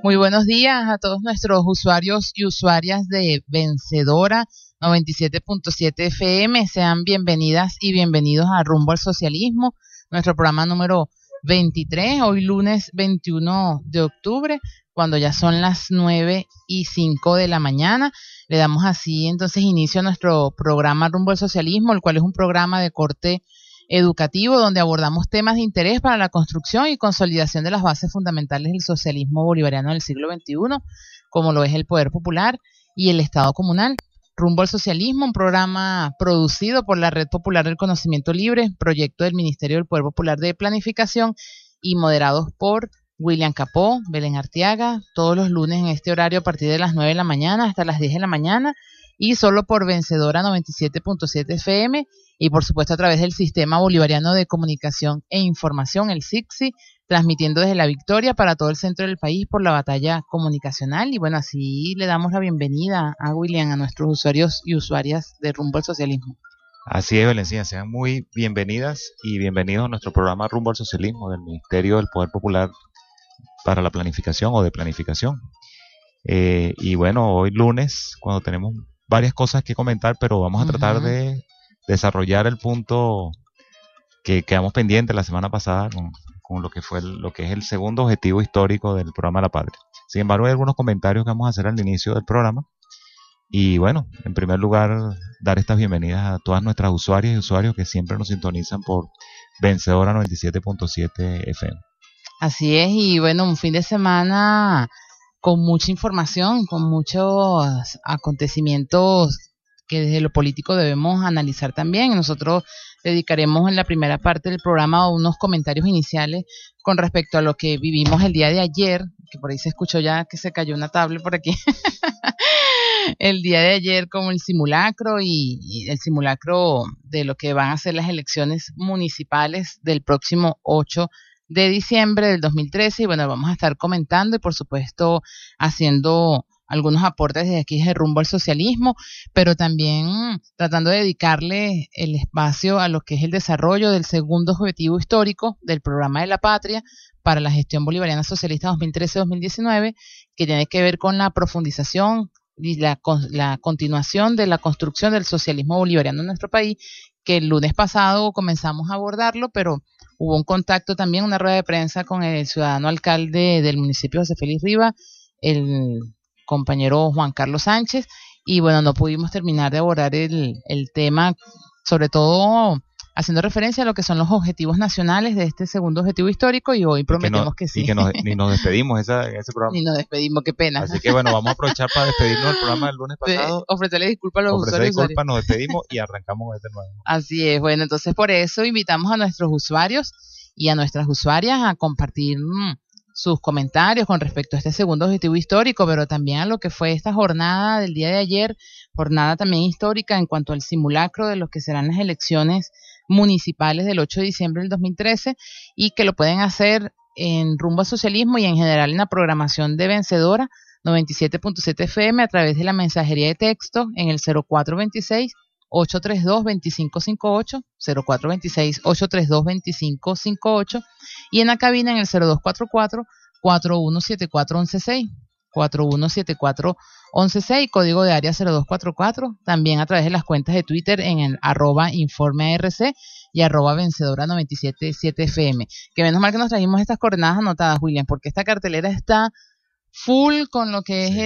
Muy buenos días a todos nuestros usuarios y usuarias de Vencedora 97.7 FM. Sean bienvenidas y bienvenidos a Rumbo al Socialismo, nuestro programa número 23, hoy lunes 21 de octubre, cuando ya son las 9:05 de la mañana. Le damos así entonces inicio a nuestro programa Rumbo al Socialismo, el cual es un programa de corte educativo donde abordamos temas de interés para la construcción y consolidación de las bases fundamentales del socialismo bolivariano del siglo XXI, como lo es el poder popular y el Estado comunal. Rumbo al Socialismo, un programa producido por la Red Popular del Conocimiento Libre, proyecto del Ministerio del Poder Popular de Planificación y moderados por William Capó, Belén Arteaga, todos los lunes en este horario a partir de las 9 de la mañana hasta las 10 de la mañana y solo por Vencedora 97.7 FM y por supuesto a través del Sistema Bolivariano de Comunicación e Información, el SICSI, transmitiendo desde La Victoria para todo el centro del país por la batalla comunicacional. Y bueno, así le damos la bienvenida a William, a nuestros usuarios y usuarias de Rumbo al Socialismo. Así es, Belencina, sean muy bienvenidas y bienvenidos a nuestro programa Rumbo al Socialismo del Ministerio del Poder Popular para la Planificación o de Planificación. Y bueno, hoy lunes, cuando tenemos varias cosas que comentar, pero vamos a tratar de desarrollar el punto que quedamos pendientes la semana pasada con lo que es el segundo objetivo histórico del programa La Patria. Sin embargo, hay algunos comentarios que vamos a hacer al inicio del programa. Y bueno, en primer lugar, dar estas bienvenidas a todas nuestras usuarias y usuarios que siempre nos sintonizan por Vencedora 97.7 FM. Así es, y bueno, un fin de semana con mucha información, con muchos acontecimientos que desde lo político debemos analizar también. Nosotros dedicaremos en la primera parte del programa unos comentarios iniciales con respecto a lo que vivimos el día de ayer, que por ahí se escuchó ya que se cayó una tablet por aquí. El día de ayer como el simulacro y el simulacro de lo que van a ser las elecciones municipales del próximo 8 de diciembre del 2013 y bueno, vamos a estar comentando y por supuesto haciendo algunos aportes desde aquí desde Rumbo al Socialismo, pero también tratando de dedicarle el espacio a lo que es el desarrollo del segundo objetivo histórico del programa de la Patria para la gestión bolivariana socialista 2013-2019, que tiene que ver con la profundización y la continuación de la construcción del socialismo bolivariano en nuestro país, que el lunes pasado comenzamos a abordarlo, pero hubo un contacto también, una rueda de prensa con el ciudadano alcalde del municipio José Félix Riva, el compañero Juan Carlos Sánchez, y bueno, no pudimos terminar de abordar el tema, sobre todo haciendo referencia a lo que son los objetivos nacionales de este segundo objetivo histórico, y hoy prometemos que sí. Y que ni nos despedimos ese programa. Ni nos despedimos, qué pena. Así que bueno, vamos a aprovechar para despedirnos del programa del lunes pasado. Ofrecerle disculpas a los usuarios. Nos despedimos y arrancamos con este nuevo. Así es, bueno, entonces por eso invitamos a nuestros usuarios y a nuestras usuarias a compartir sus comentarios con respecto a este segundo objetivo histórico, pero también a lo que fue esta jornada del día de ayer, jornada también histórica en cuanto al simulacro de lo que serán las elecciones municipales del 8 de diciembre del 2013 y que lo pueden hacer en Rumbo al Socialismo y en general en la programación de Vencedora 97.7 FM a través de la mensajería de texto en el 0426-832-2558, 0426-832-2558 y en la cabina en el 0244-4174-116, 4174-116, código de área 0244, también a través de las cuentas de Twitter en el @informearc y @vencedora977fm. Que menos mal que nos trajimos estas coordenadas anotadas, William, porque esta cartelera está full con lo que es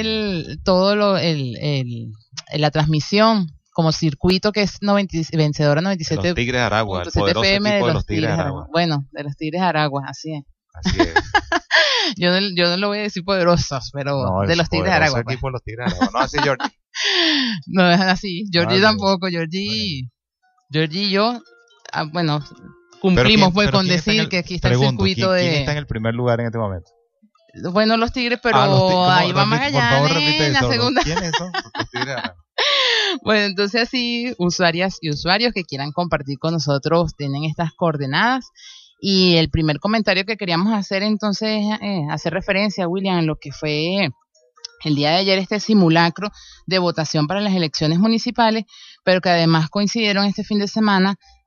la transmisión como circuito que es Vencedora 97. Los Tigres de Aragua, el poderoso FM equipo de los Tigres de Aragua. Bueno, de los Tigres de Aragua, así es. Así es. Yo no lo voy a decir poderosos, pero no, de los Tigres de Aragua. El equipo de los Tigres de Aragua. No así, Georgie. No es así. Georgie tampoco. Georgie y yo, bueno, cumplimos con decir que aquí está el circuito ¿quién está en el primer lugar en este momento? Bueno, los Tigres, pero ahí va Magallanes en la segunda. ¿Quiénes son? Los Tigres de Aragua. Bueno, entonces así, usuarias y usuarios que quieran compartir con nosotros tienen estas coordenadas. Y el primer comentario que queríamos hacer entonces hacer referencia, William, en lo que fue el día de ayer este simulacro de votación para las elecciones municipales, pero que además coincidieron este fin de semana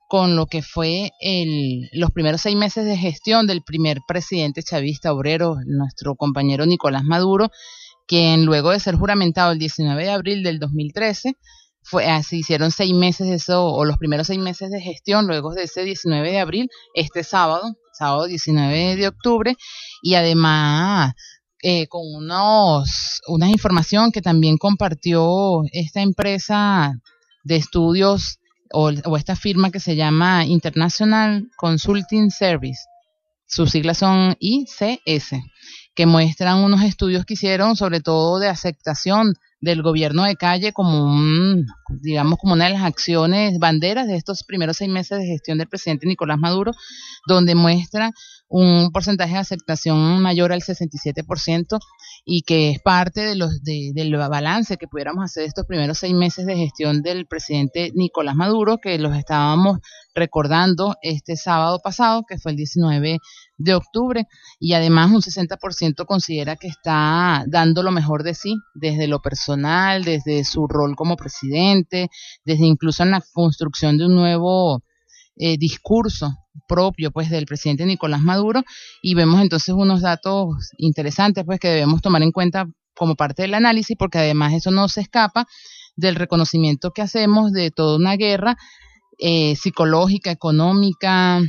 con lo que fue los primeros 6 meses de gestión del primer presidente chavista obrero, nuestro compañero Nicolás Maduro, quien luego de ser juramentado el 19 de abril del 2013, se hicieron 6 meses de eso, o los primeros 6 meses de gestión, luego de ese 19 de abril, este sábado 19 de octubre, y además con una información que también compartió esta empresa de estudios o esta firma que se llama International Consulting Service, sus siglas son ICS, que muestran unos estudios que hicieron sobre todo de aceptación del gobierno de Calle como digamos como una de las acciones banderas de estos primeros 6 meses de gestión del presidente Nicolás Maduro, donde muestra un porcentaje de aceptación mayor al 67% y que es parte del balance que pudiéramos hacer de estos primeros 6 meses de gestión del presidente Nicolás Maduro, que los estábamos recordando este sábado pasado, que fue el 19 de octubre, y además un 60% considera que está dando lo mejor de sí, desde lo personal, desde su rol como presidente, desde incluso en la construcción de un nuevo discurso propio pues del presidente Nicolás Maduro, y vemos entonces unos datos interesantes pues que debemos tomar en cuenta como parte del análisis, porque además eso no se escapa del reconocimiento que hacemos de toda una guerra psicológica, económica,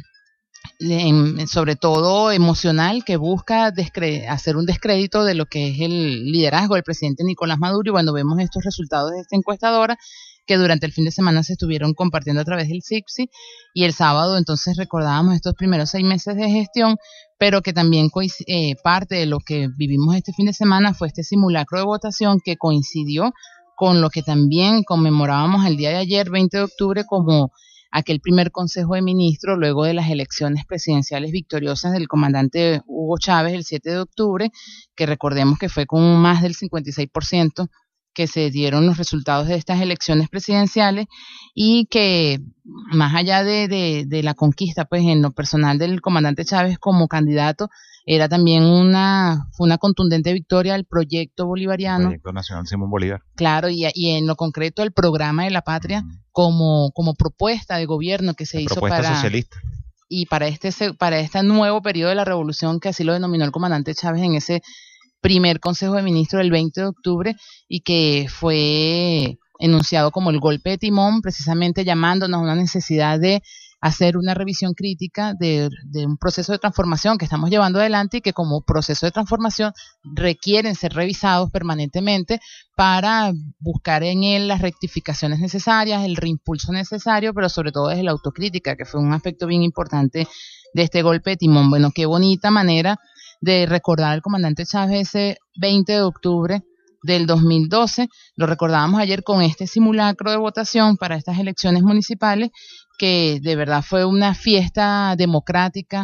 sobre todo emocional, que busca hacer un descrédito de lo que es el liderazgo del presidente Nicolás Maduro. Y bueno, vemos estos resultados de esta encuestadora que durante el fin de semana se estuvieron compartiendo a través del CIPSI, y el sábado entonces recordábamos estos primeros 6 meses de gestión, pero que también parte de lo que vivimos este fin de semana fue este simulacro de votación que coincidió con lo que también conmemorábamos el día de ayer, 20 de octubre, como aquel primer Consejo de Ministros luego de las elecciones presidenciales victoriosas del comandante Hugo Chávez el 7 de octubre, que recordemos que fue con más del 56% que se dieron los resultados de estas elecciones presidenciales, y que más allá de la conquista, pues en lo personal del comandante Chávez como candidato, era también fue una contundente victoria al proyecto bolivariano. El proyecto nacional Simón Bolívar. Claro, y en lo concreto el programa de la patria como propuesta de gobierno que se hizo propuesta socialista. Y para este nuevo periodo de la revolución, que así lo denominó el comandante Chávez en ese primer Consejo de Ministros del 20 de octubre, y que fue enunciado como el golpe de timón, precisamente llamándonos a una necesidad de hacer una revisión crítica de un proceso de transformación que estamos llevando adelante, y que como proceso de transformación requieren ser revisados permanentemente para buscar en él las rectificaciones necesarias, el reimpulso necesario, pero sobre todo desde la autocrítica, que fue un aspecto bien importante de este golpe de timón. Bueno, qué bonita manera de recordar al comandante Chávez ese 20 de octubre del 2012. Lo recordábamos ayer con este simulacro de votación para estas elecciones municipales, que de verdad fue una fiesta democrática.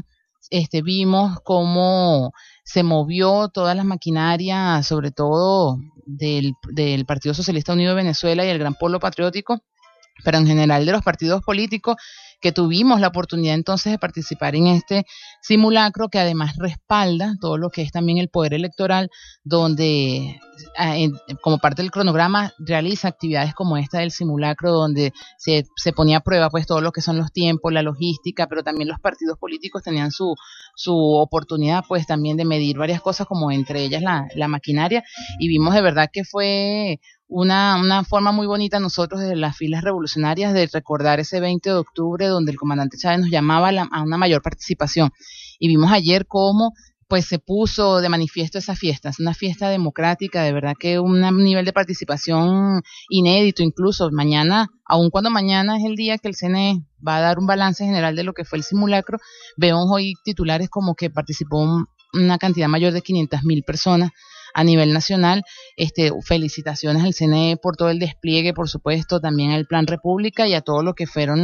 Vimos cómo se movió todas las maquinarias, sobre todo del Partido Socialista Unido de Venezuela y el Gran Polo Patriótico, pero en general de los partidos políticos, que tuvimos la oportunidad entonces de participar en este simulacro, que además respalda todo lo que es también el poder electoral, donde como parte del cronograma realiza actividades como esta del simulacro, donde se ponía a prueba pues todo lo que son los tiempos, la logística, pero también los partidos políticos tenían su oportunidad pues también de medir varias cosas, como entre ellas la maquinaria, y vimos de verdad que fue una forma muy bonita nosotros desde las filas revolucionarias de recordar ese 20 de octubre, donde el comandante Chávez nos llamaba a una mayor participación. Y vimos ayer cómo pues se puso de manifiesto esa fiesta, es una fiesta democrática, de verdad que un nivel de participación inédito. Incluso mañana, aun cuando mañana es el día que el CNE va a dar un balance general de lo que fue el simulacro, vemos hoy titulares como que participó una cantidad mayor de 500.000 personas a nivel nacional. Felicitaciones al CNE por todo el despliegue, por supuesto, también al Plan República y a todo lo que fueron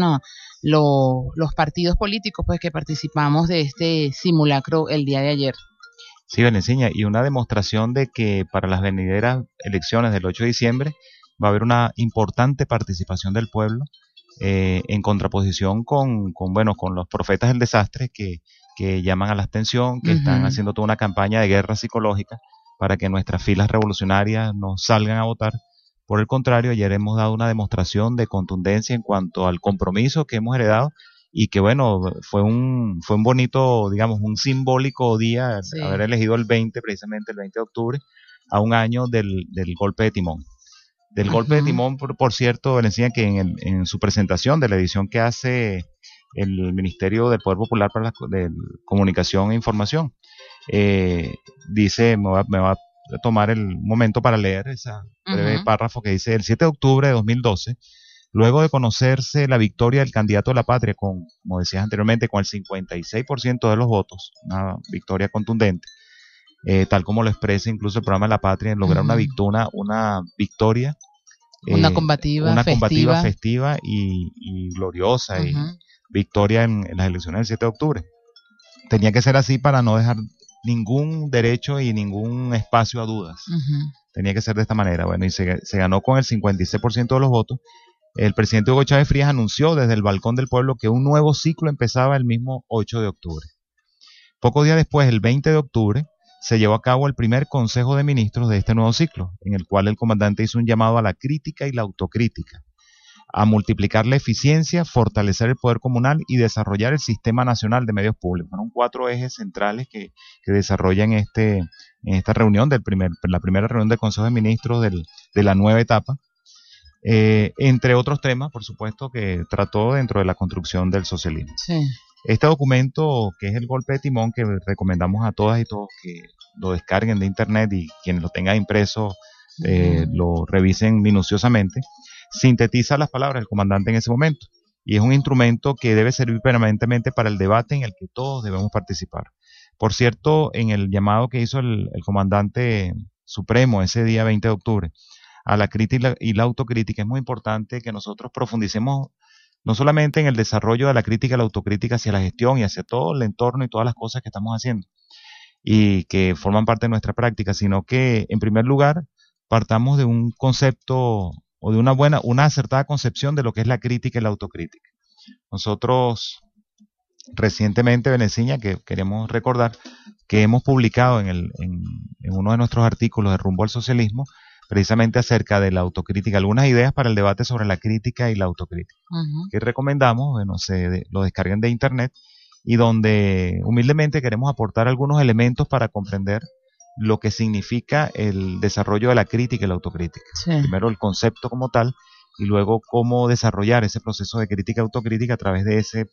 los partidos políticos pues que participamos de este simulacro el día de ayer. Sí, Valentina, y una demostración de que para las venideras elecciones del 8 de diciembre va a haber una importante participación del pueblo, en contraposición con los profetas del desastre que llaman a la abstención, que están haciendo toda una campaña de guerra psicológica para que nuestras filas revolucionarias no salgan a votar, Por el contrario, ayer hemos dado una demostración de contundencia en cuanto al compromiso que hemos heredado y que bueno, fue un bonito, digamos, un simbólico día haber elegido precisamente el 20 de octubre, a un año del golpe de timón. Del golpe de timón, por cierto, le decía que en su presentación de la edición que hace el Ministerio del Poder Popular para de Comunicación e Información, dice, me va a tomar el momento para leer ese breve párrafo que dice: el 7 de octubre de 2012, luego de conocerse la victoria del candidato de la patria, como decías anteriormente, con el 56% de los votos, una victoria contundente, tal como lo expresa incluso el programa de la patria, en lograr una victoria, una combativa, festiva y gloriosa, y victoria en las elecciones del 7 de octubre. Tenía que ser así para no dejar ningún derecho y ningún espacio a dudas. Tenía que ser de esta manera. Bueno, y se ganó con el 56% de los votos. El presidente Hugo Chávez Frías anunció desde el balcón del pueblo que un nuevo ciclo empezaba el mismo 8 de octubre. Pocos días después, el 20 de octubre, se llevó a cabo el primer Consejo de Ministros de este nuevo ciclo, en el cual el comandante hizo un llamado a la crítica y la autocrítica, a multiplicar la eficiencia, fortalecer el poder comunal y desarrollar el sistema nacional de medios públicos. Fueron 4 ejes centrales que desarrollan en esta reunión, la primera reunión del Consejo de Ministros de la nueva etapa, entre otros temas, por supuesto, que trató dentro de la construcción del socialismo. Sí. Este documento, que es el golpe de timón, que recomendamos a todas y todos que lo descarguen de internet y quienes lo tengan impreso lo revisen minuciosamente, sintetiza las palabras del comandante en ese momento, y es un instrumento que debe servir permanentemente para el debate en el que todos debemos participar. Por cierto, en el llamado que hizo el comandante supremo ese día 20 de octubre a la crítica y la autocrítica, es muy importante que nosotros profundicemos no solamente en el desarrollo de la crítica y la autocrítica hacia la gestión y hacia todo el entorno y todas las cosas que estamos haciendo y que forman parte de nuestra práctica, sino que en primer lugar partamos de un concepto o de una acertada concepción de lo que es la crítica y la autocrítica. Nosotros recientemente, Veneciña, que queremos recordar que hemos publicado en uno de nuestros artículos de Rumbo al Socialismo, precisamente acerca de la autocrítica, algunas ideas para el debate sobre la crítica y la autocrítica, que recomendamos, bueno, lo descarguen de internet, y donde humildemente queremos aportar algunos elementos para comprender lo que significa el desarrollo de la crítica y la autocrítica. Sí. Primero el concepto como tal, y luego cómo desarrollar ese proceso de crítica y autocrítica a través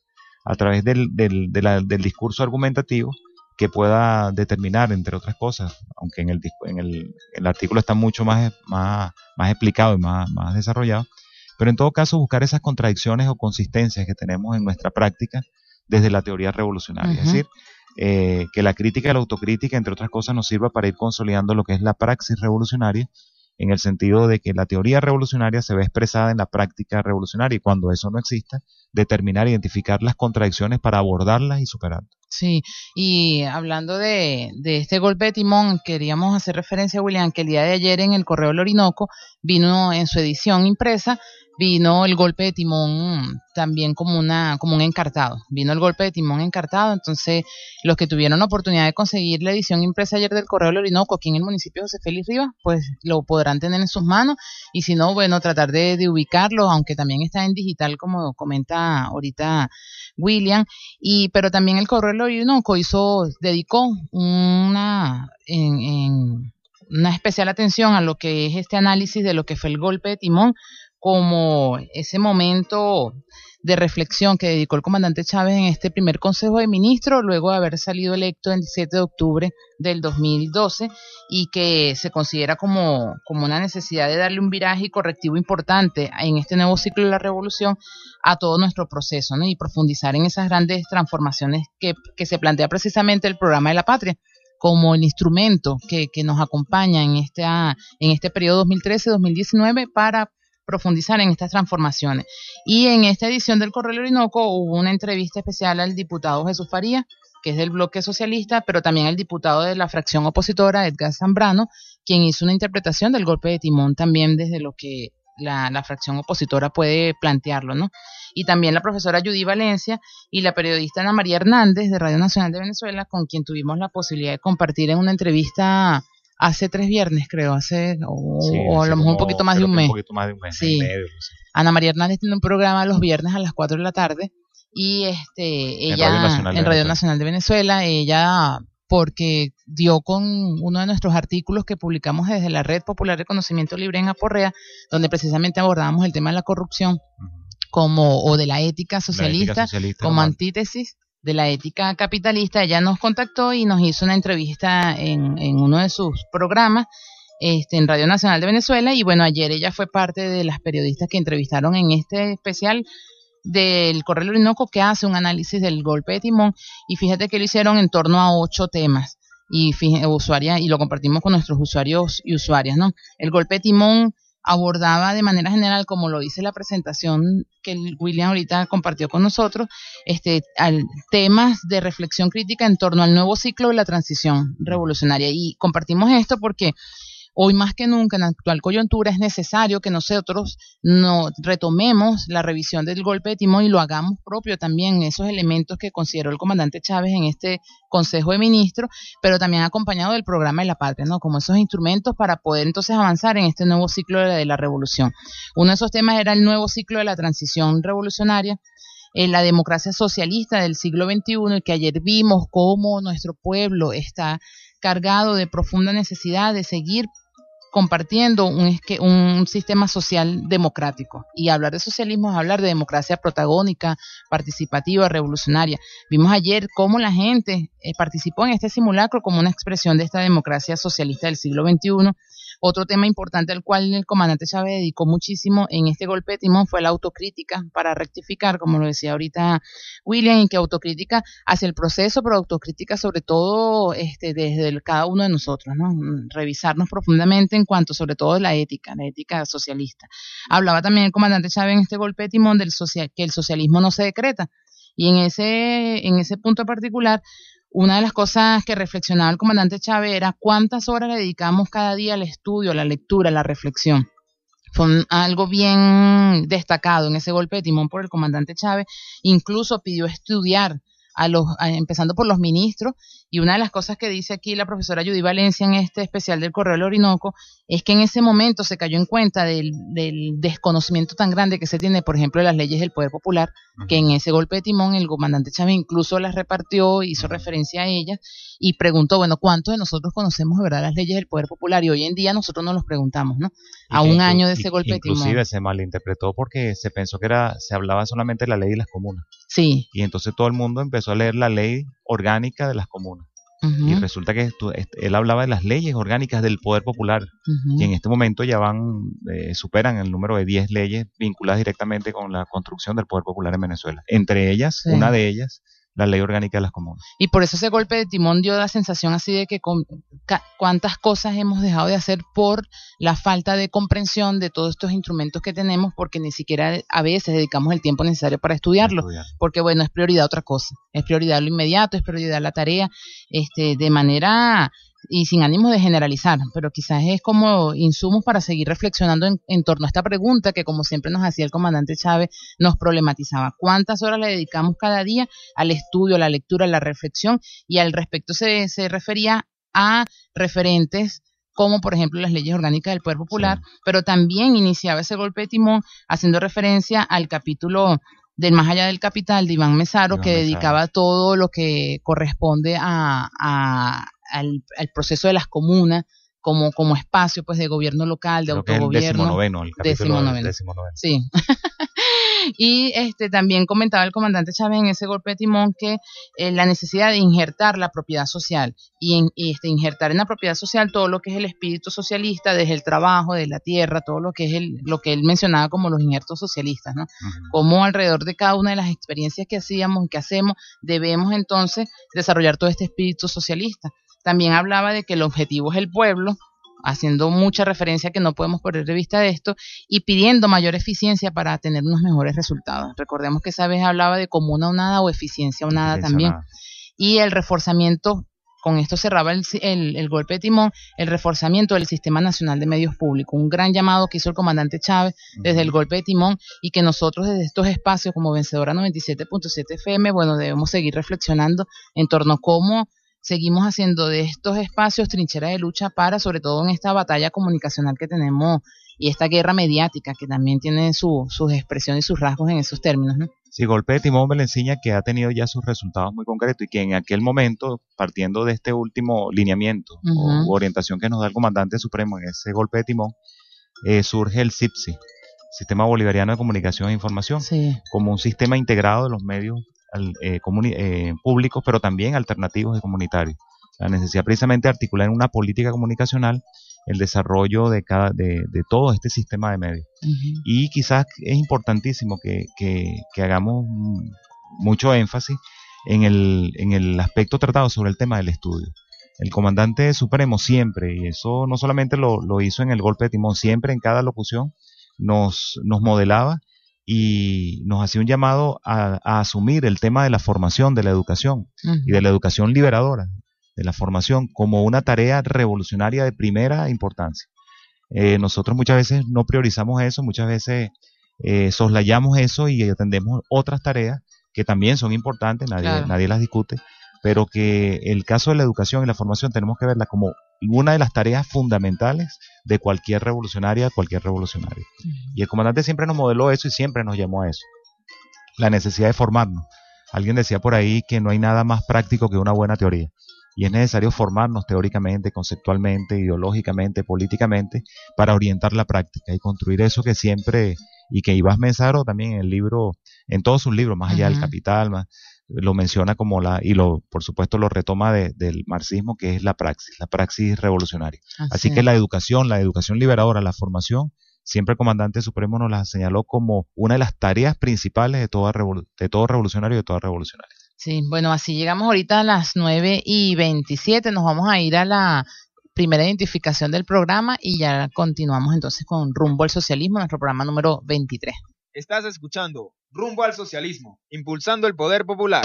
del discurso argumentativo, que pueda determinar, entre otras cosas, aunque en el artículo está mucho más explicado y más desarrollado, pero en todo caso buscar esas contradicciones o consistencias que tenemos en nuestra práctica desde la teoría revolucionaria. Es decir, que la crítica y la autocrítica, entre otras cosas, nos sirva para ir consolidando lo que es la praxis revolucionaria, en el sentido de que la teoría revolucionaria se ve expresada en la práctica revolucionaria, y cuando eso no exista, determinar, identificar las contradicciones para abordarlas y superarlas. Sí, y hablando de este golpe de timón, queríamos hacer referencia, William, que el día de ayer en el Correo del Orinoco vino en su edición impresa, vino el golpe de timón también como un encartado. Vino el golpe de timón encartado, entonces los que tuvieron la oportunidad de conseguir la edición impresa ayer del Correo del Orinoco aquí en el municipio de José Félix Rivas, pues lo podrán tener en sus manos, y si no, bueno, tratar de ubicarlo, aunque también está en digital, como comenta ahorita William, pero también el Correo del Orinoco dedicó una especial atención a lo que es este análisis de lo que fue el golpe de timón, como ese momento de reflexión que dedicó el comandante Chávez en este primer Consejo de Ministros, luego de haber salido electo el 7 de octubre del 2012, y que se considera como una necesidad de darle un viraje y correctivo importante en este nuevo ciclo de la revolución a todo nuestro proceso, ¿no? Y profundizar en esas grandes transformaciones que se plantea precisamente el programa de la patria como el instrumento que nos acompaña en este periodo 2013-2019 para profundizar en estas transformaciones. Y en esta edición del Correo del Orinoco hubo una entrevista especial al diputado Jesús Farías, que es del bloque socialista, pero también al diputado de la fracción opositora, Edgar Zambrano, quien hizo una interpretación del golpe de timón también desde lo que la fracción opositora puede plantearlo, ¿no? Y también la profesora Judy Valencia y la periodista Ana María Hernández de Radio Nacional de Venezuela, con quien tuvimos la posibilidad de compartir en una entrevista hace 3 viernes, creo, o Sí, a hace lo mejor un como, poquito más de creo un que un mes. poquito más de un mes y Sí. medio. No sé. Ana María Hernández tiene un programa los viernes a las 4 de la tarde y En ella Radio Nacional de en Radio Venezuela. Nacional de Venezuela, ella porque dio con uno de nuestros artículos que publicamos desde la Red Popular de Conocimiento Libre en Aporrea, donde precisamente abordábamos el tema de la corrupción o de la ética socialista, como antítesis de la ética capitalista. Ella nos contactó y nos hizo una entrevista en uno de sus programas en Radio Nacional de Venezuela, y bueno, ayer ella fue parte de las periodistas que entrevistaron en este especial del Correo Orinoco, que hace un análisis del golpe de timón, y fíjate que lo hicieron en torno a 8 temas y lo compartimos con nuestros usuarios y usuarias, ¿no? El golpe de timón abordaba de manera general, como lo dice la presentación que William ahorita compartió con nosotros, temas de reflexión crítica en torno al nuevo ciclo de la transición revolucionaria, y compartimos esto porque hoy más que nunca, en la actual coyuntura, es necesario que nosotros retomemos la revisión del golpe de timón y lo hagamos propio también, esos elementos que consideró el comandante Chávez en este Consejo de Ministros, pero también acompañado del programa de la patria, ¿no? Como esos instrumentos para poder entonces avanzar en este nuevo ciclo de la revolución. Uno de esos temas era el nuevo ciclo de la transición revolucionaria, la democracia socialista del siglo XXI, y que ayer vimos cómo nuestro pueblo está cargado de profunda necesidad de seguir compartiendo un sistema social democrático. Y hablar de socialismo es hablar de democracia protagónica, participativa, revolucionaria. Vimos ayer cómo la gente participó en este simulacro como una expresión de esta democracia socialista del siglo XXI. Otro tema importante al cual el comandante Chávez dedicó muchísimo en este golpe de timón fue la autocrítica para rectificar, como lo decía ahorita William, y que autocrítica hacia el proceso, pero autocrítica sobre todo desde cada uno de nosotros, ¿no? Revisarnos profundamente en cuanto sobre todo la ética socialista. Hablaba también el comandante Chávez en este golpe de timón que el socialismo no se decreta, y en ese punto particular, una de las cosas que reflexionaba el comandante Chávez era cuántas horas le dedicamos cada día al estudio, a la lectura, a la reflexión. Fue algo bien destacado en ese golpe de timón por el comandante Chávez. Incluso pidió estudiar empezando por los ministros, y una de las cosas que dice aquí la profesora Judy Valencia en este especial del Correo del Orinoco es que en ese momento se cayó en cuenta del desconocimiento tan grande que se tiene, por ejemplo, de las leyes del poder popular, que en ese golpe de timón el comandante Chávez incluso las repartió, hizo referencia a ellas y preguntó, bueno, ¿cuántos de nosotros conocemos de verdad las leyes del poder popular? Y hoy en día nosotros nos los preguntamos, ¿no? A un año de ese golpe de timón. Inclusive se malinterpretó porque se pensó que se hablaba solamente de la ley de las comunas. Sí. Y entonces todo el mundo empezó a leer la ley orgánica de las comunas. Y resulta que él hablaba de las leyes orgánicas del poder popular, y en este momento ya superan el número de 10 leyes vinculadas directamente con la construcción del poder popular en Venezuela. Entre ellas, una de ellas, la ley orgánica de las comunas. Y por eso ese golpe de timón dio la sensación así de que cuántas cosas hemos dejado de hacer por la falta de comprensión de todos estos instrumentos que tenemos, porque ni siquiera a veces dedicamos el tiempo necesario para estudiarlo, porque bueno, es prioridad otra cosa, es prioridad lo inmediato, es prioridad la tarea, de manera y sin ánimo de generalizar, pero quizás es como insumos para seguir reflexionando en torno a esta pregunta que, como siempre nos hacía el comandante Chávez, nos problematizaba. ¿Cuántas horas le dedicamos cada día al estudio, a la lectura, a la reflexión? Y al respecto se refería a referentes como por ejemplo las leyes orgánicas del Poder Popular, pero también iniciaba ese golpe de timón haciendo referencia al capítulo del Más allá del capital de Iván Mesaro, que dedicaba todo lo que corresponde al proceso de las comunas como espacio pues de gobierno local, de autogobierno. El capítulo 19. Sí. Y también comentaba el comandante Chávez en ese golpe de timón que la necesidad de injertar la propiedad social y injertar en la propiedad social todo lo que es el espíritu socialista, desde el trabajo, de la tierra, todo lo que es lo que él mencionaba como los injertos socialistas, ¿no? Como alrededor de cada una de las experiencias que hacíamos y que hacemos debemos entonces desarrollar todo este espíritu socialista. También hablaba de que el objetivo es el pueblo, haciendo mucha referencia que no podemos perder de vista de esto, y pidiendo mayor eficiencia para tener unos mejores resultados. Recordemos que esa vez hablaba de comuna o nada o eficiencia o nada también. Y el reforzamiento, con esto cerraba el golpe de timón, el reforzamiento del Sistema Nacional de Medios Públicos, un gran llamado que hizo el comandante Chávez desde el golpe de timón, y que nosotros desde estos espacios como Vencedora 97.7 FM, bueno, debemos seguir reflexionando en torno a cómo seguimos haciendo de estos espacios trincheras de lucha para, sobre todo en esta batalla comunicacional que tenemos y esta guerra mediática que también tiene sus expresiones y sus rasgos en esos términos, ¿no? Sí, golpe de timón me le enseña que ha tenido ya sus resultados muy concretos y que en aquel momento, partiendo de este último lineamiento o orientación que nos da el comandante supremo en ese golpe de timón, surge el SIPSI, Sistema Bolivariano de Comunicación e Información, sí, como un sistema integrado de los medios públicos, pero también alternativos y comunitarios. La necesidad precisamente de articular en una política comunicacional el desarrollo de todo este sistema de medios. Y quizás es importantísimo que hagamos mucho énfasis en el aspecto tratado sobre el tema del estudio. El comandante supremo siempre, y eso no solamente lo hizo en el golpe de timón, siempre en cada locución nos modelaba y nos hacía un llamado a asumir el tema de la formación, de la educación y de la educación liberadora, de la formación como una tarea revolucionaria de primera importancia. Nosotros muchas veces no priorizamos eso, muchas veces soslayamos eso y atendemos otras tareas que también son importantes, nadie las discute, pero que el caso de la educación y la formación tenemos que verla como una de las tareas fundamentales de cualquier revolucionaria, Y el comandante siempre nos modeló eso y siempre nos llamó a eso, la necesidad de formarnos. Alguien decía por ahí que no hay nada más práctico que una buena teoría. Y es necesario formarnos teóricamente, conceptualmente, ideológicamente, políticamente, para orientar la práctica y construir eso que siempre, y que Ibás Mensaro también en el libro, en todos sus libros, más allá del Capital, lo menciona como por supuesto lo retoma del marxismo, que es la praxis revolucionaria. Así que la educación liberadora, la formación, siempre el comandante supremo nos la señaló como una de las tareas principales de todo revolucionario y de toda revolucionaria. Sí, bueno, así llegamos ahorita a las 9:27, nos vamos a ir a la primera identificación del programa y ya continuamos entonces con Rumbo al Socialismo, nuestro programa número 23. Estás escuchando Rumbo al Socialismo, impulsando el poder popular.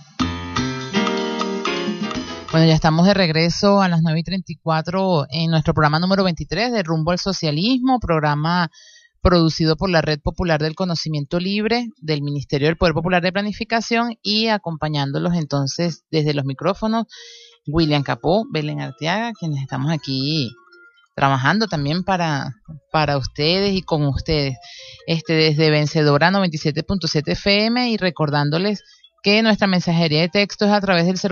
Bueno, ya estamos de regreso a las 9:34 en nuestro programa número 23 de Rumbo al Socialismo, programa producido por la Red Popular del Conocimiento Libre del Ministerio del Poder Popular de Planificación, y acompañándolos entonces desde los micrófonos William Capó, Belén Arteaga, quienes estamos aquí trabajando también para ustedes y con ustedes, desde Vencedora 97.7 FM, y recordándoles que nuestra mensajería de texto es a través del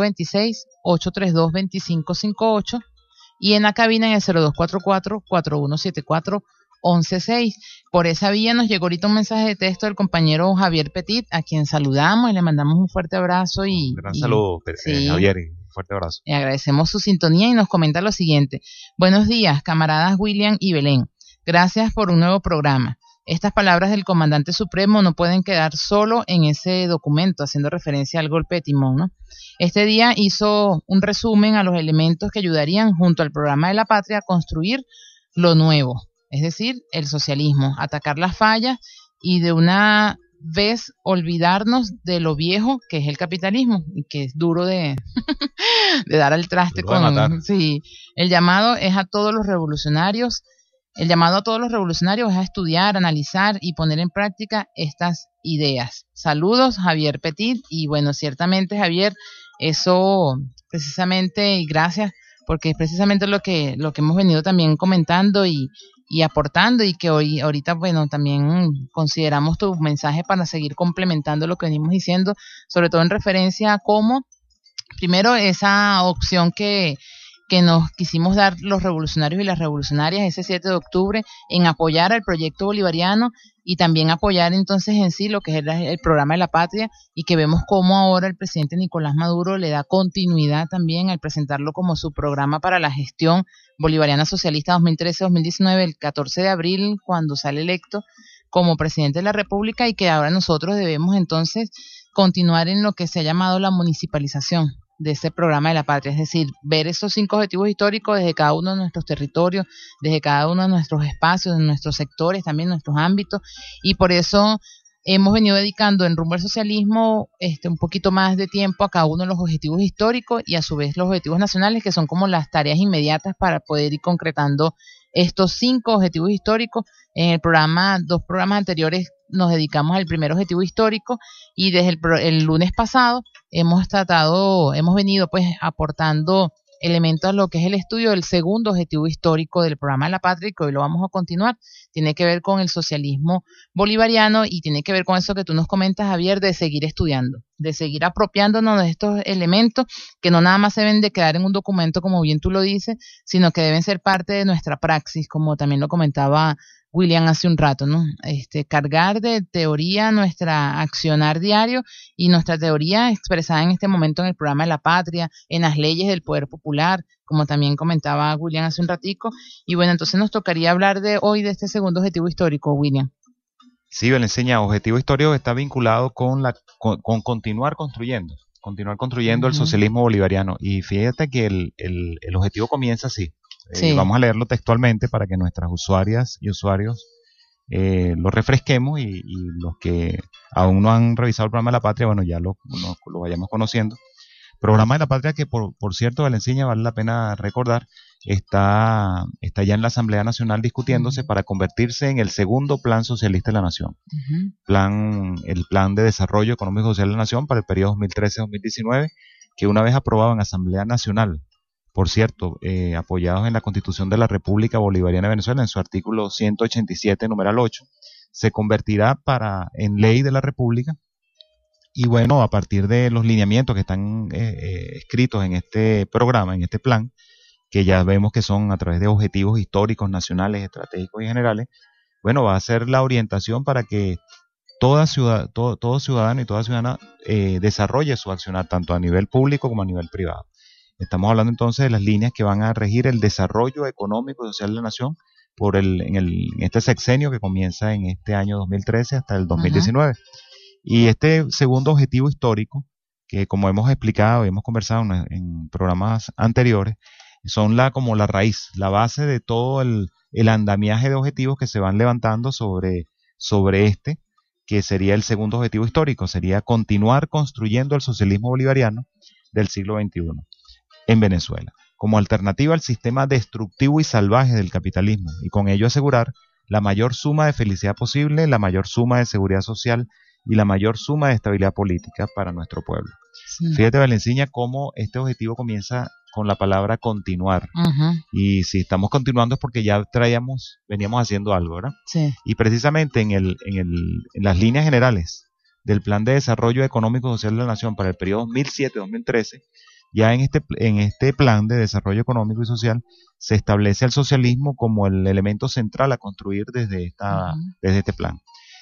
0426-832-2558 y en la cabina en el 0244-4174-116. Por esa vía nos llegó ahorita un mensaje de texto del compañero Javier Petit, a quien saludamos y le mandamos un fuerte abrazo. Un gran saludo, sí, Javier, y un fuerte abrazo. Y agradecemos su sintonía y nos comenta lo siguiente: buenos días, camaradas William y Belén. Gracias por un nuevo programa. Estas palabras del comandante supremo no pueden quedar solo en ese documento, haciendo referencia al golpe de timón, ¿no? Este día hizo un resumen a los elementos que ayudarían, junto al programa de la patria, a construir lo nuevo, es decir, el socialismo, atacar las fallas y de una vez olvidarnos de lo viejo que es el capitalismo y que es duro de dar al traste con. Sí, el llamado a todos los revolucionarios es a estudiar, analizar y poner en práctica estas ideas. Saludos, Javier Petit. Y bueno, ciertamente, Javier, eso precisamente, y gracias, porque es precisamente lo que hemos venido también comentando y aportando, y que ahorita, bueno, también consideramos tu mensaje para seguir complementando lo que venimos diciendo, sobre todo en referencia a cómo, primero, esa opción que nos quisimos dar los revolucionarios y las revolucionarias ese 7 de octubre en apoyar al proyecto bolivariano y también apoyar entonces en sí lo que es el programa de la patria, y que vemos cómo ahora el presidente Nicolás Maduro le da continuidad también al presentarlo como su programa para la gestión bolivariana socialista 2013-2019, el 14 de abril, cuando sale electo como presidente de la República, y que ahora nosotros debemos entonces continuar en lo que se ha llamado la municipalización de ese programa de la patria, es decir, ver esos 5 objetivos históricos desde cada uno de nuestros territorios, desde cada uno de nuestros espacios, de nuestros sectores, también nuestros ámbitos, y por eso hemos venido dedicando en Rumbo al Socialismo un poquito más de tiempo a cada uno de los objetivos históricos y a su vez los objetivos nacionales, que son como las tareas inmediatas para poder ir concretando estos 5 objetivos históricos. En el programa, 2 programas anteriores, nos dedicamos al primer objetivo histórico, y desde el lunes pasado hemos venido pues aportando elementos a lo que es el estudio del segundo objetivo histórico del programa de la patria, y que hoy lo vamos a continuar. Tiene que ver con el socialismo bolivariano y tiene que ver con eso que tú nos comentas, Javier, de seguir estudiando, de seguir apropiándonos de estos elementos que no nada más se deben de quedar en un documento, como bien tú lo dices, sino que deben ser parte de nuestra praxis, como también lo comentaba William hace un rato, ¿no? Cargar de teoría nuestra accionar diario y nuestra teoría expresada en este momento en el programa de la patria, en las leyes del poder popular, como también comentaba William hace un ratico. Y bueno, entonces nos tocaría hablar hoy de este segundo objetivo histórico, William. Sí, Belenceña, objetivo histórico está vinculado con continuar construyendo el socialismo bolivariano. Y fíjate que el objetivo comienza así. Sí. Vamos a leerlo textualmente para que nuestras usuarias y usuarios lo refresquemos, y los que aún no han revisado el programa de la patria, bueno, ya lo vayamos conociendo. Programa de la patria que, por cierto, Belenceña, vale la pena recordar, está ya en la Asamblea Nacional discutiéndose para convertirse en el segundo plan socialista de la nación. El plan de desarrollo económico y social de la nación para el periodo 2013-2019, que una vez aprobado en Asamblea Nacional, por cierto, apoyados en la Constitución de la República Bolivariana de Venezuela, en su artículo 187, numeral 8, se convertirá en ley de la República. Y bueno, a partir de los lineamientos que están escritos en este programa, en este plan, que ya vemos que son a través de objetivos históricos, nacionales, estratégicos y generales, bueno, va a ser la orientación para que todo ciudadano y toda ciudadana desarrolle su accionar, tanto a nivel público como a nivel privado. Estamos hablando entonces de las líneas que van a regir el desarrollo económico y social de la nación en este sexenio que comienza en este año 2013 hasta el 2019. Y este segundo objetivo histórico, que como hemos explicado y hemos conversado en programas anteriores, son como la raíz, la base de todo el andamiaje de objetivos que se van levantando sobre este, que sería el segundo objetivo histórico, sería continuar construyendo el socialismo bolivariano del siglo XXI en Venezuela, como alternativa al sistema destructivo y salvaje del capitalismo, y con ello asegurar la mayor suma de felicidad posible, la mayor suma de seguridad social y la mayor suma de estabilidad política para nuestro pueblo. Sí. Fíjate, Valenciña, cómo este objetivo comienza con la palabra continuar. Y si estamos continuando es porque ya veníamos haciendo algo, ¿verdad? Sí. Y precisamente en las líneas generales del Plan de Desarrollo Económico y Social de la Nación para el periodo 2007-2013, ya en este plan de desarrollo económico y social se establece el socialismo como el elemento central a construir desde este plan.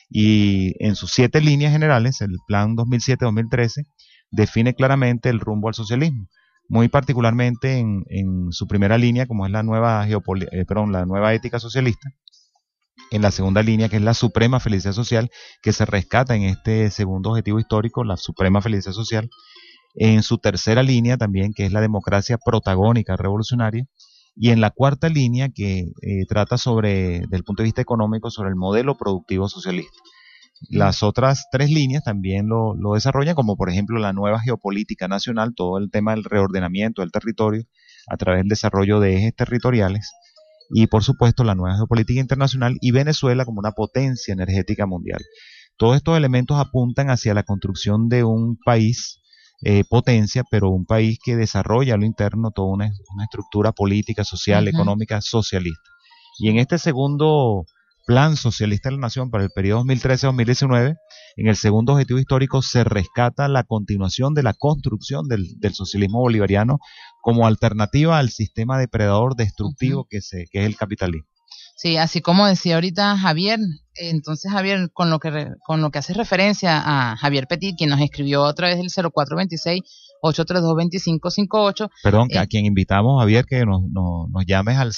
Y en sus 7 líneas generales, el plan 2007-2013 define claramente el rumbo al socialismo, muy particularmente en su primera línea, como es la nueva ética socialista, en la segunda línea, que es la suprema felicidad social, que se rescata en este segundo objetivo histórico, la suprema felicidad social, en su tercera línea también, que es la democracia protagónica revolucionaria, y en la cuarta línea, que trata desde el punto de vista económico, sobre el modelo productivo socialista. Las otras 3 líneas también lo desarrollan, como por ejemplo la nueva geopolítica nacional, todo el tema del reordenamiento del territorio a través del desarrollo de ejes territoriales, y por supuesto la nueva geopolítica internacional y Venezuela como una potencia energética mundial. Todos estos elementos apuntan hacia la construcción de un país potencia, pero un país que desarrolla a lo interno toda una estructura política, social, económica, socialista. Y en este segundo plan socialista de la nación para el periodo 2013-2019, en el segundo objetivo histórico se rescata la continuación de la construcción del socialismo bolivariano como alternativa al sistema depredador destructivo que es el capitalismo. Sí, así como decía ahorita Javier, entonces Javier, con lo que hace referencia a Javier Petit, quien nos escribió a través del 0426-832-2558. Perdón, a quien invitamos, Javier, que nos llames al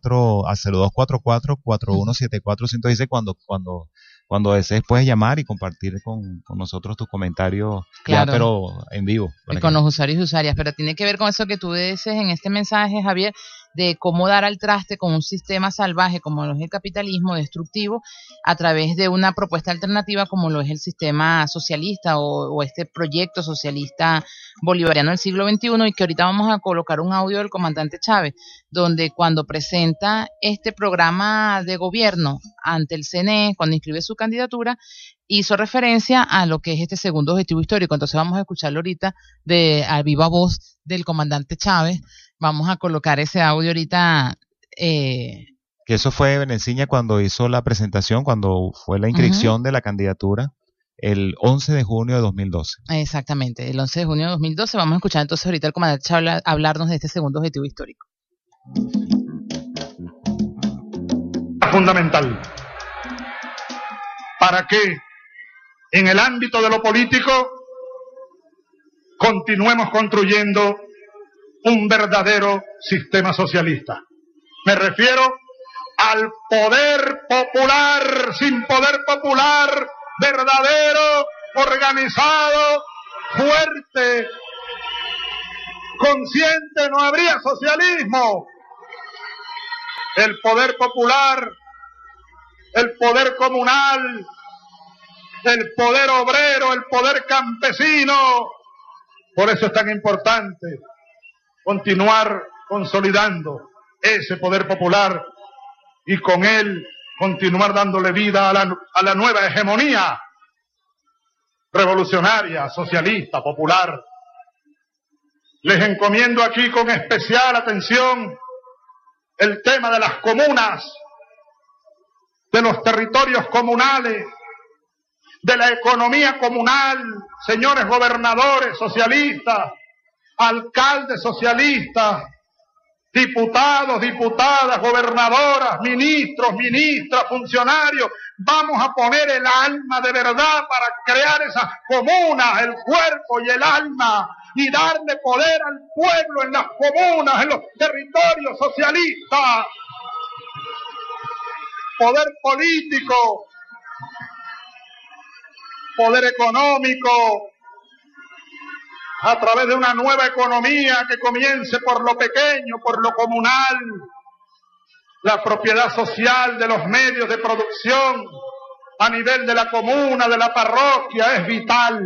0244-4174-116 cuando desees, puedes llamar y compartir con nosotros tus comentarios, claro, ya, pero en vivo. Y con los usuarios y usuarias, pero tiene que ver con eso que tú dices en este mensaje, Javier, de cómo dar al traste con un sistema salvaje como lo es el capitalismo destructivo a través de una propuesta alternativa como lo es el sistema socialista o este proyecto socialista bolivariano del siglo XXI, y que ahorita vamos a colocar un audio del comandante Chávez, donde cuando presenta este programa de gobierno ante el CNE, cuando inscribe su candidatura, hizo referencia a lo que es este segundo objetivo histórico. Entonces vamos a escucharlo ahorita a viva voz del comandante Chávez. Vamos a colocar ese audio ahorita. Que eso fue Benenciña cuando hizo la presentación, cuando fue la inscripción de la candidatura, el 11 de junio de 2012. Exactamente, el 11 de junio de 2012. Vamos a escuchar entonces ahorita al comandante Chávez hablarnos de este segundo objetivo histórico. Fundamental para que en el ámbito de lo político continuemos construyendo un verdadero sistema socialista. Me refiero al poder popular, sin poder popular, verdadero, organizado, fuerte, consciente, no habría socialismo. El poder popular, el poder comunal, el poder obrero, el poder campesino. Por eso es tan importante continuar consolidando ese poder popular y con él continuar dándole vida a la nueva hegemonía revolucionaria, socialista, popular. Les encomiendo aquí con especial atención el tema de las comunas, de los territorios comunales, de la economía comunal, señores gobernadores socialistas, alcaldes socialistas, diputados, diputadas, gobernadoras, ministros, ministras, funcionarios. Vamos a poner el alma de verdad para crear esas comunas, el cuerpo y el alma, y darle poder al pueblo en las comunas, en los territorios socialistas. Poder político, poder económico, a través de una nueva economía que comience por lo pequeño, por lo comunal. La propiedad social de los medios de producción a nivel de la comuna, de la parroquia, es vital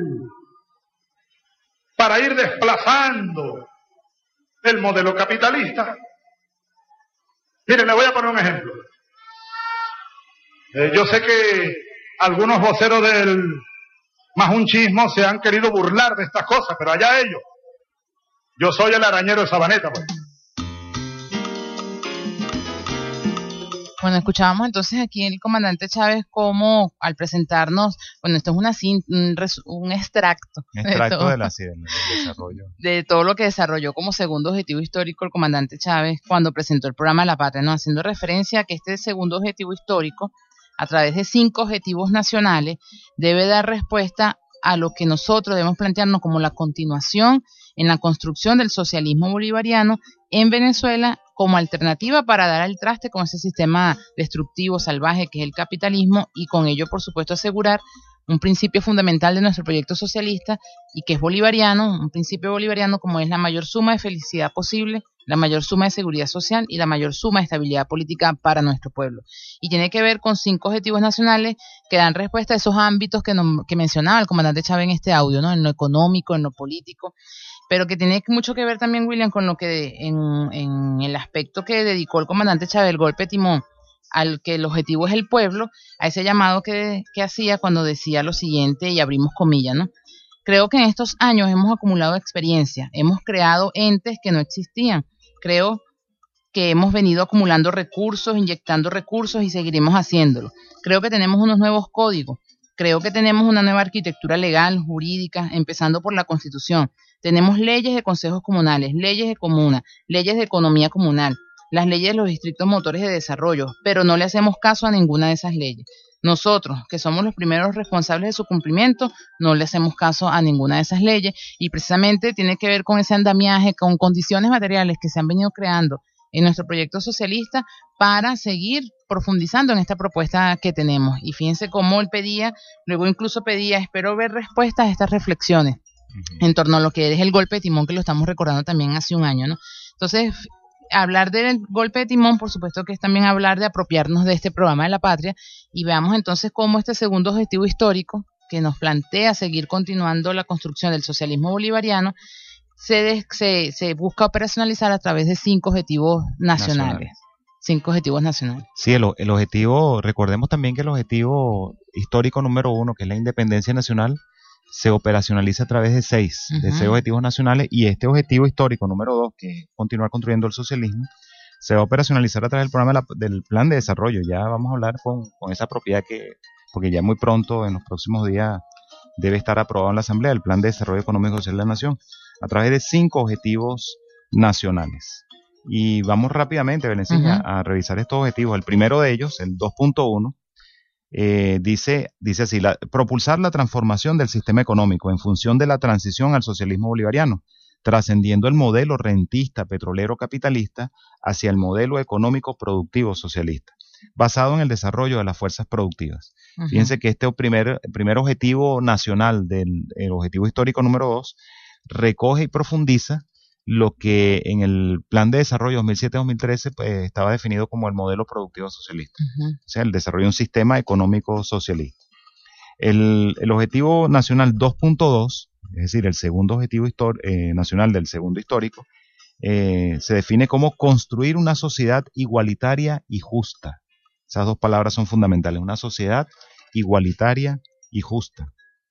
para ir desplazando el modelo capitalista. Miren, le voy a poner un ejemplo. Yo sé que algunos voceros del majunchismo se han querido burlar de estas cosas, pero allá ellos. Yo soy el arañero de Sabaneta, pues. Bueno, escuchábamos entonces aquí el comandante Chávez como al presentarnos, bueno, esto es un extracto. Del desarrollo. De todo lo que desarrolló como segundo objetivo histórico el comandante Chávez cuando presentó el programa La Patria, ¿no? Haciendo referencia a que este segundo objetivo histórico, a través de 5 objetivos nacionales, debe dar respuesta a lo que nosotros debemos plantearnos como la continuación en la construcción del socialismo bolivariano en Venezuela como alternativa para dar al traste con ese sistema destructivo, salvaje que es el capitalismo, y con ello, por supuesto, asegurar un principio fundamental de nuestro proyecto socialista y que es bolivariano, un principio bolivariano como es la mayor suma de felicidad posible, la mayor suma de seguridad social y la mayor suma de estabilidad política para nuestro pueblo. Y tiene que ver con 5 objetivos nacionales que dan respuesta a esos ámbitos que mencionaba el comandante Chávez en este audio, ¿no? En lo económico, en lo político, pero que tiene mucho que ver también, William, con lo que en el aspecto que dedicó el comandante Chávez, el golpe de timón, al que el objetivo es el pueblo, a ese llamado que hacía cuando decía lo siguiente, y abrimos comillas, ¿no? Creo que en estos años hemos acumulado experiencia, hemos creado entes que no existían, creo que hemos venido acumulando recursos, inyectando recursos y seguiremos haciéndolo. Creo que tenemos unos nuevos códigos, creo que tenemos una nueva arquitectura legal, jurídica, empezando por la Constitución. Tenemos leyes de consejos comunales, leyes de comuna, leyes de economía comunal, las leyes de los distritos motores de desarrollo, pero no le hacemos caso a ninguna de esas leyes. Nosotros, que somos los primeros responsables de su cumplimiento, no le hacemos caso a ninguna de esas leyes, y precisamente tiene que ver con ese andamiaje, con condiciones materiales que se han venido creando en nuestro proyecto socialista para seguir profundizando en esta propuesta que tenemos. Y fíjense cómo él pedía, luego incluso pedía, espero ver respuestas a estas reflexiones en torno a lo que es el golpe de timón, que lo estamos recordando también hace un año, ¿no? Entonces, hablar del golpe de timón, por supuesto que es también hablar de apropiarnos de este programa de la patria, y veamos entonces cómo este segundo objetivo histórico, que nos plantea seguir continuando la construcción del socialismo bolivariano, se busca operacionalizar a través de 5 objetivos nacionales. 5 objetivos nacionales. Sí, el objetivo, recordemos también que el objetivo histórico número 1, que es la independencia nacional, se operacionaliza a través de 6 objetivos nacionales, y este objetivo histórico número 2, que es continuar construyendo el socialismo, se va a operacionalizar a través del programa del plan de desarrollo. Ya vamos a hablar con esa propiedad, porque ya muy pronto, en los próximos días, debe estar aprobado en la Asamblea el plan de desarrollo económico y social de la nación, a través de 5 objetivos nacionales. Y vamos rápidamente, Belencina, a revisar estos objetivos. El primero de ellos, el 2.1, dice así: propulsar la transformación del sistema económico en función de la transición al socialismo bolivariano, trascendiendo el modelo rentista petrolero capitalista hacia el modelo económico productivo socialista, basado en el desarrollo de las fuerzas productivas. Fíjense que este primer objetivo nacional el objetivo histórico número 2 recoge y profundiza lo que en el plan de desarrollo 2007-2013 pues, estaba definido como el modelo productivo socialista, o sea, el desarrollo de un sistema económico socialista. El objetivo nacional 2.2, es decir, el segundo objetivo nacional del segundo histórico, se define como construir una sociedad igualitaria y justa. Esas 2 palabras son fundamentales: una sociedad igualitaria y justa.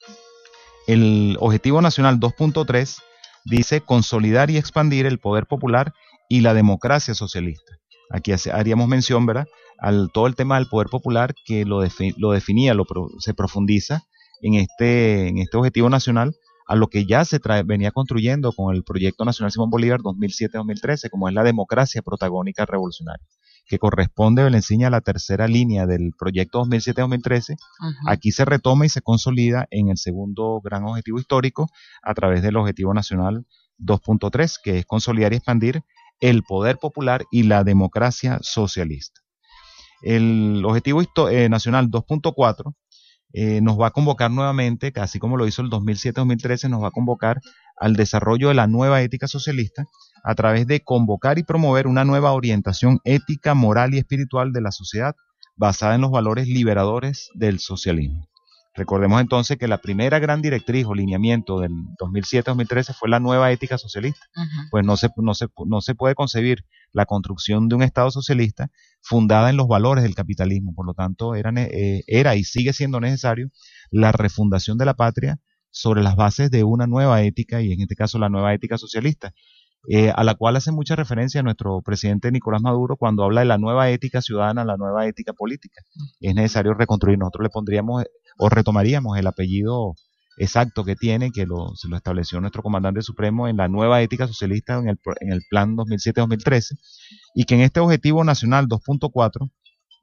El objetivo nacional 2.3 dice consolidar y expandir el poder popular y la democracia socialista. Aquí haríamos mención, ¿verdad?, al todo el tema del poder popular, que lo definía, se profundiza en este objetivo nacional, a lo que ya se venía construyendo con el Proyecto Nacional Simón Bolívar 2007-2013, como es la democracia protagónica revolucionaria, que corresponde, Belencina, a la tercera línea del proyecto 2007-2013. Aquí se retoma y se consolida en el segundo gran objetivo histórico a través del objetivo nacional 2.3, que es consolidar y expandir el poder popular y la democracia socialista. El objetivo nacional 2.4 nos va a convocar nuevamente, así como lo hizo el 2007-2013, nos va a convocar al desarrollo de la nueva ética socialista a través de convocar y promover una nueva orientación ética, moral y espiritual de la sociedad basada en los valores liberadores del socialismo. Recordemos entonces que la primera gran directriz o lineamiento del 2007-2013 fue la nueva ética socialista. Pues no se puede concebir la construcción de un Estado socialista fundada en los valores del capitalismo. Por lo tanto, era y sigue siendo necesario la refundación de la patria sobre las bases de una nueva ética, y en este caso la nueva ética socialista, a la cual hace mucha referencia nuestro presidente Nicolás Maduro cuando habla de la nueva ética ciudadana, la nueva ética política. Es necesario reconstruir. Nosotros le pondríamos o retomaríamos el apellido exacto que tiene, que se lo estableció nuestro comandante supremo en la nueva ética socialista en el plan 2007-2013, y que en este objetivo nacional 2.4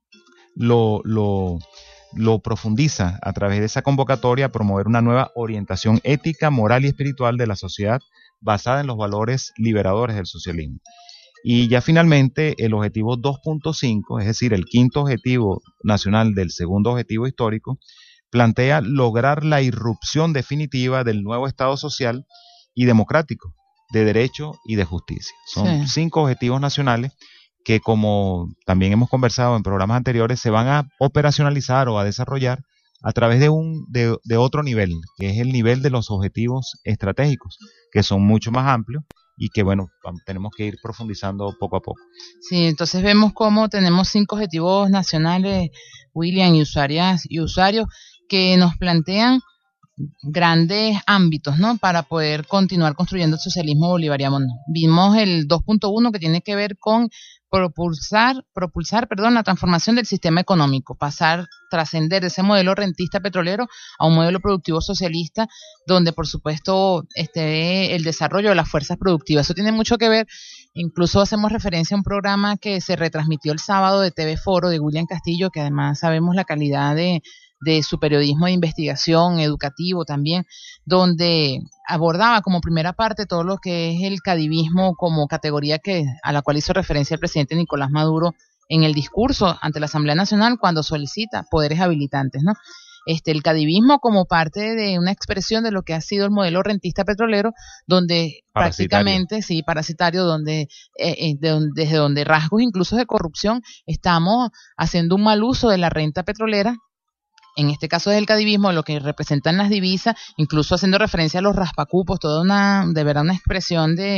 lo profundiza a través de esa convocatoria a promover una nueva orientación ética, moral y espiritual de la sociedad basada en los valores liberadores del socialismo. Y ya finalmente el objetivo 2.5, es decir, el quinto objetivo nacional del segundo objetivo histórico, plantea lograr la irrupción definitiva del nuevo Estado social y democrático, de derecho y de justicia. Son 5 objetivos nacionales que, como también hemos conversado en programas anteriores, se van a operacionalizar o a desarrollar a través de otro nivel, que es el nivel de los objetivos estratégicos, que son mucho más amplios y que, bueno, tenemos que ir profundizando poco a poco. Sí, entonces vemos cómo tenemos 5 objetivos nacionales, William, y usuarios, que nos plantean grandes ámbitos, ¿no?, para poder continuar construyendo el socialismo bolivariano. Vimos el 2.1, que tiene que ver con propulsar, la transformación del sistema económico, trascender de ese modelo rentista petrolero a un modelo productivo socialista, donde por supuesto el desarrollo de las fuerzas productivas. Eso tiene mucho que ver. Incluso hacemos referencia a un programa que se retransmitió el sábado de TV Foro de William Castillo, que además sabemos la calidad de su periodismo de investigación, educativo también, donde abordaba como primera parte todo lo que es el cadivismo como categoría a la cual hizo referencia el presidente Nicolás Maduro en el discurso ante la Asamblea Nacional cuando solicita poderes habilitantes, ¿no? El cadivismo como parte de una expresión de lo que ha sido el modelo rentista petrolero, donde prácticamente, parasitario, donde desde donde rasgos incluso de corrupción estamos haciendo un mal uso de la renta petrolera. En este caso es el cadivismo, lo que representan las divisas, incluso haciendo referencia a los raspacupos, de verdad una expresión de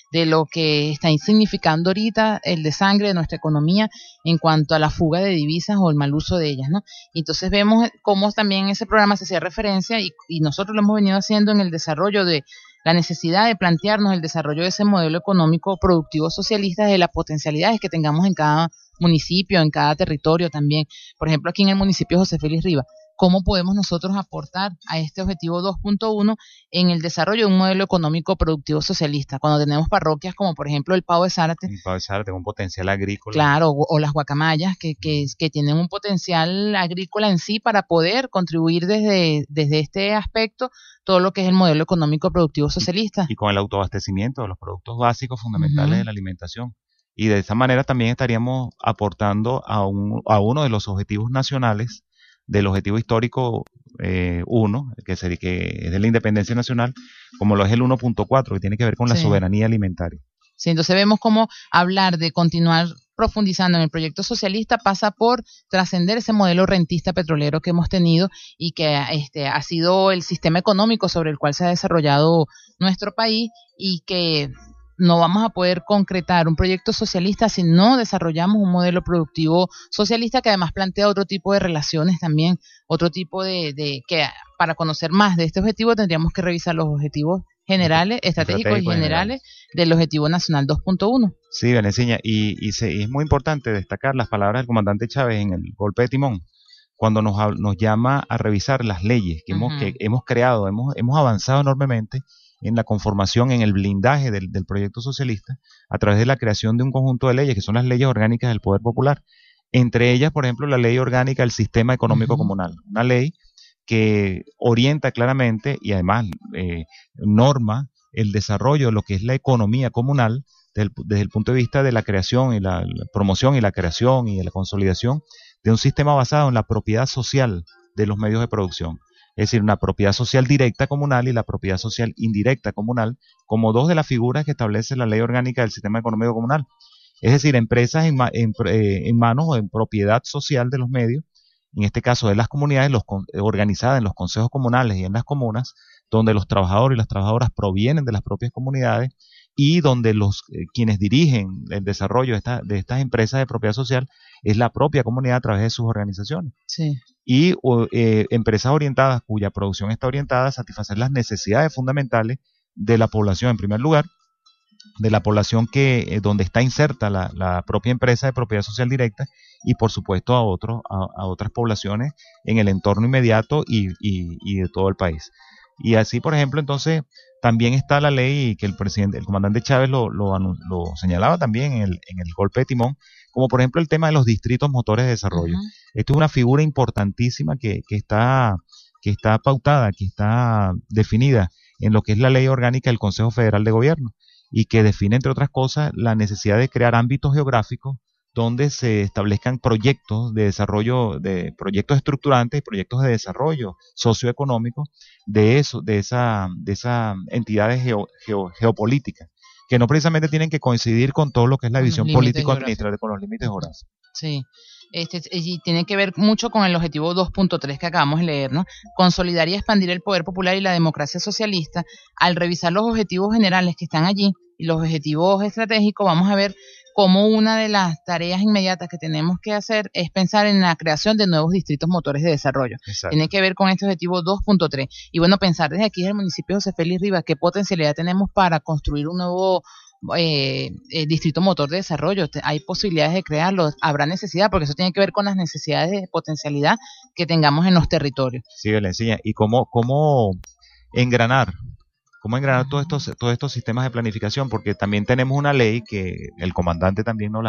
de lo que está significando ahorita el desangre de nuestra economía en cuanto a la fuga de divisas o el mal uso de ellas, ¿no? Y entonces vemos cómo también en ese programa se hacía referencia y nosotros lo hemos venido haciendo en el desarrollo de la necesidad de plantearnos el desarrollo de ese modelo económico productivo socialista, de las potencialidades que tengamos en cada municipio, en cada territorio también. Por ejemplo, aquí en el municipio José Félix Rivas, ¿cómo podemos nosotros aportar a este objetivo 2.1 en el desarrollo de un modelo económico productivo socialista? Cuando tenemos parroquias como por ejemplo el Pavo de Zárate. El Pavo de Zárate con un potencial agrícola. Claro, o las Guacamayas, que tienen un potencial agrícola en sí para poder contribuir desde este aspecto todo lo que es el modelo económico productivo socialista. Y con el autoabastecimiento de los productos básicos fundamentales de la alimentación. Y de esa manera también estaríamos aportando a uno de los objetivos nacionales del objetivo histórico 1, que es de la independencia nacional, como lo es el 1.4, que tiene que ver con la soberanía alimentaria. Sí, entonces vemos cómo hablar de continuar profundizando en el proyecto socialista pasa por trascender ese modelo rentista petrolero que hemos tenido y que ha sido el sistema económico sobre el cual se ha desarrollado nuestro país, y que no vamos a poder concretar un proyecto socialista si no desarrollamos un modelo productivo socialista que además plantea otro tipo de relaciones también, otro tipo de que para conocer más de este objetivo tendríamos que revisar los objetivos generales, estratégicos y generales del Objetivo Nacional 2.1. Sí, Veneciña, y es muy importante destacar las palabras del comandante Chávez en el golpe de timón, cuando nos llama a revisar las leyes que hemos creado, hemos avanzado enormemente en la conformación, en el blindaje del proyecto socialista, a través de la creación de un conjunto de leyes, que son las leyes orgánicas del Poder Popular. Entre ellas, por ejemplo, la Ley Orgánica del Sistema Económico Comunal, una ley que orienta claramente y además norma el desarrollo de lo que es la economía comunal desde el punto de vista de la creación y la promoción y la creación y de la consolidación de un sistema basado en la propiedad social de los medios de producción. Es decir, una propiedad social directa comunal y la propiedad social indirecta comunal, como dos de las figuras que establece la Ley Orgánica del Sistema Económico Comunal. Es decir, empresas en manos o en propiedad social de los medios, en este caso de las comunidades, organizadas en los consejos comunales y en las comunas, donde los trabajadores y las trabajadoras provienen de las propias comunidades y donde quienes dirigen el desarrollo de estas empresas de propiedad social es la propia comunidad a través de sus organizaciones. Sí. Y empresas orientadas cuya producción está orientada a satisfacer las necesidades fundamentales de la población, en primer lugar, de la población donde está inserta la propia empresa de propiedad social directa, y por supuesto a otras poblaciones en el entorno inmediato y de todo el país. Y así, por ejemplo, entonces también está la ley que el comandante Chávez lo señalaba también en el golpe de timón, como por ejemplo el tema de los distritos motores de desarrollo. Esto es una figura importantísima que está pautada, que está definida en lo que es la Ley Orgánica del Consejo Federal de Gobierno, y que define, entre otras cosas, la necesidad de crear ámbitos geográficos donde se establezcan proyectos de desarrollo, de proyectos estructurantes y proyectos de desarrollo socioeconómico de esas entidades geopolíticas, que no precisamente tienen que coincidir con todo lo que es la visión político-administrativa, con los límites geográficos. Sí. Y tiene que ver mucho con el objetivo 2.3 que acabamos de leer, ¿no? Consolidar y expandir el poder popular y la democracia socialista. Al revisar los objetivos generales que están allí y los objetivos estratégicos, vamos a ver cómo una de las tareas inmediatas que tenemos que hacer es pensar en la creación de nuevos distritos motores de desarrollo. Exacto. Tiene que ver con este objetivo 2.3. Y bueno, pensar desde aquí, desde el municipio de José Félix Rivas, qué potencialidad tenemos para construir un nuevo distrito motor de desarrollo. Hay posibilidades de crearlo, habrá necesidad, porque eso tiene que ver con las necesidades de potencialidad que tengamos en los territorios. Sí, Valencia, y cómo engranar todos estos sistemas de planificación, porque también tenemos una ley que el comandante también nos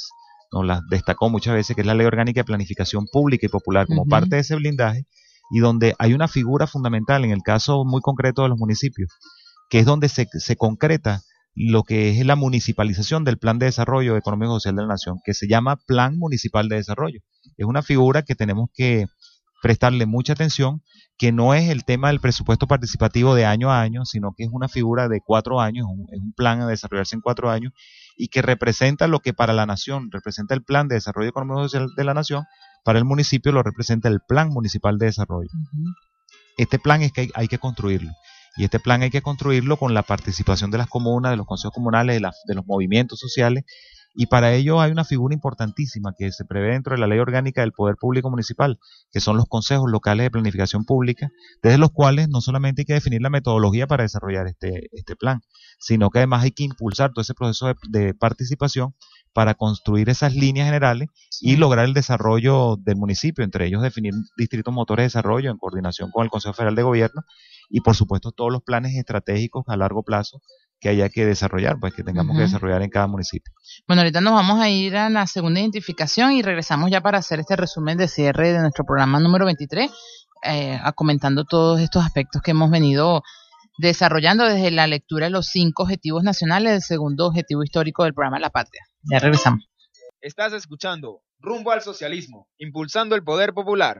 las destacó muchas veces, que es la Ley Orgánica de Planificación Pública y Popular, como parte de ese blindaje, y donde hay una figura fundamental en el caso muy concreto de los municipios, que es donde se concreta lo que es la municipalización del Plan de Desarrollo Económico y Social de la Nación, que se llama Plan Municipal de Desarrollo. Es una figura que tenemos que prestarle mucha atención, que no es el tema del presupuesto participativo de año a año, sino que es una figura de 4 años, es un plan a desarrollarse en 4 años, y que representa lo que para la nación representa el Plan de Desarrollo Económico y Social de la Nación, para el municipio lo representa el Plan Municipal de Desarrollo. Este plan es que hay que construirlo. Y este plan hay que construirlo con la participación de las comunas, de los consejos comunales, de los movimientos sociales, y para ello hay una figura importantísima que se prevé dentro de la Ley Orgánica del Poder Público Municipal, que son los consejos locales de planificación pública, desde los cuales no solamente hay que definir la metodología para desarrollar este plan, sino que además hay que impulsar todo ese proceso de participación para construir esas líneas generales y lograr el desarrollo del municipio, entre ellos definir distritos motores de desarrollo en coordinación con el Consejo Federal de Gobierno y por supuesto todos los planes estratégicos a largo plazo que haya que desarrollar, pues que tengamos que desarrollar en cada municipio. Bueno, ahorita nos vamos a ir a la segunda identificación y regresamos ya para hacer este resumen de cierre de nuestro programa número 23, comentando todos estos aspectos que hemos venido desarrollando desde la lectura de los 5 objetivos nacionales del segundo objetivo histórico del programa La Patria. Ya regresamos. Estás escuchando Rumbo al Socialismo, impulsando el poder popular.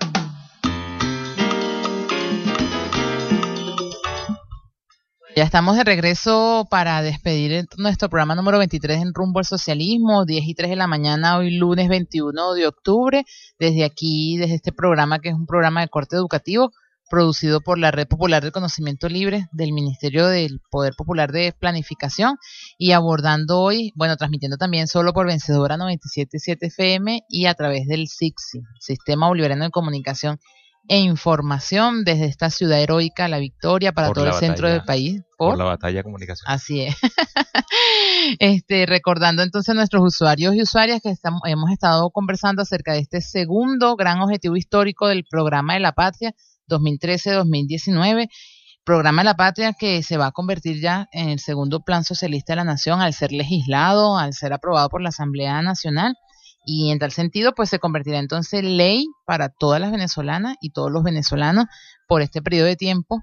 Ya estamos de regreso para despedir nuestro programa número 23 en Rumbo al Socialismo, 10:03 de la mañana, hoy lunes 21 de octubre, desde aquí, desde este programa que es un programa de corte educativo, producido por la Red Popular del Conocimiento Libre del Ministerio del Poder Popular de Planificación y abordando hoy, bueno, transmitiendo también solo por Vencedora 97.7 FM y a través del SICSI, Sistema Bolivariano de Comunicación e Información, desde esta ciudad heroica, La Victoria, para todo el centro del país. Por la batalla de comunicación. Así es. Recordando entonces a nuestros usuarios y usuarias que hemos estado conversando acerca de este segundo gran objetivo histórico del programa de la Patria 2013-2019, programa de la Patria que se va a convertir ya en el segundo plan socialista de la nación al ser legislado, al ser aprobado por la Asamblea Nacional, y en tal sentido pues se convertirá entonces en ley para todas las venezolanas y todos los venezolanos por este periodo de tiempo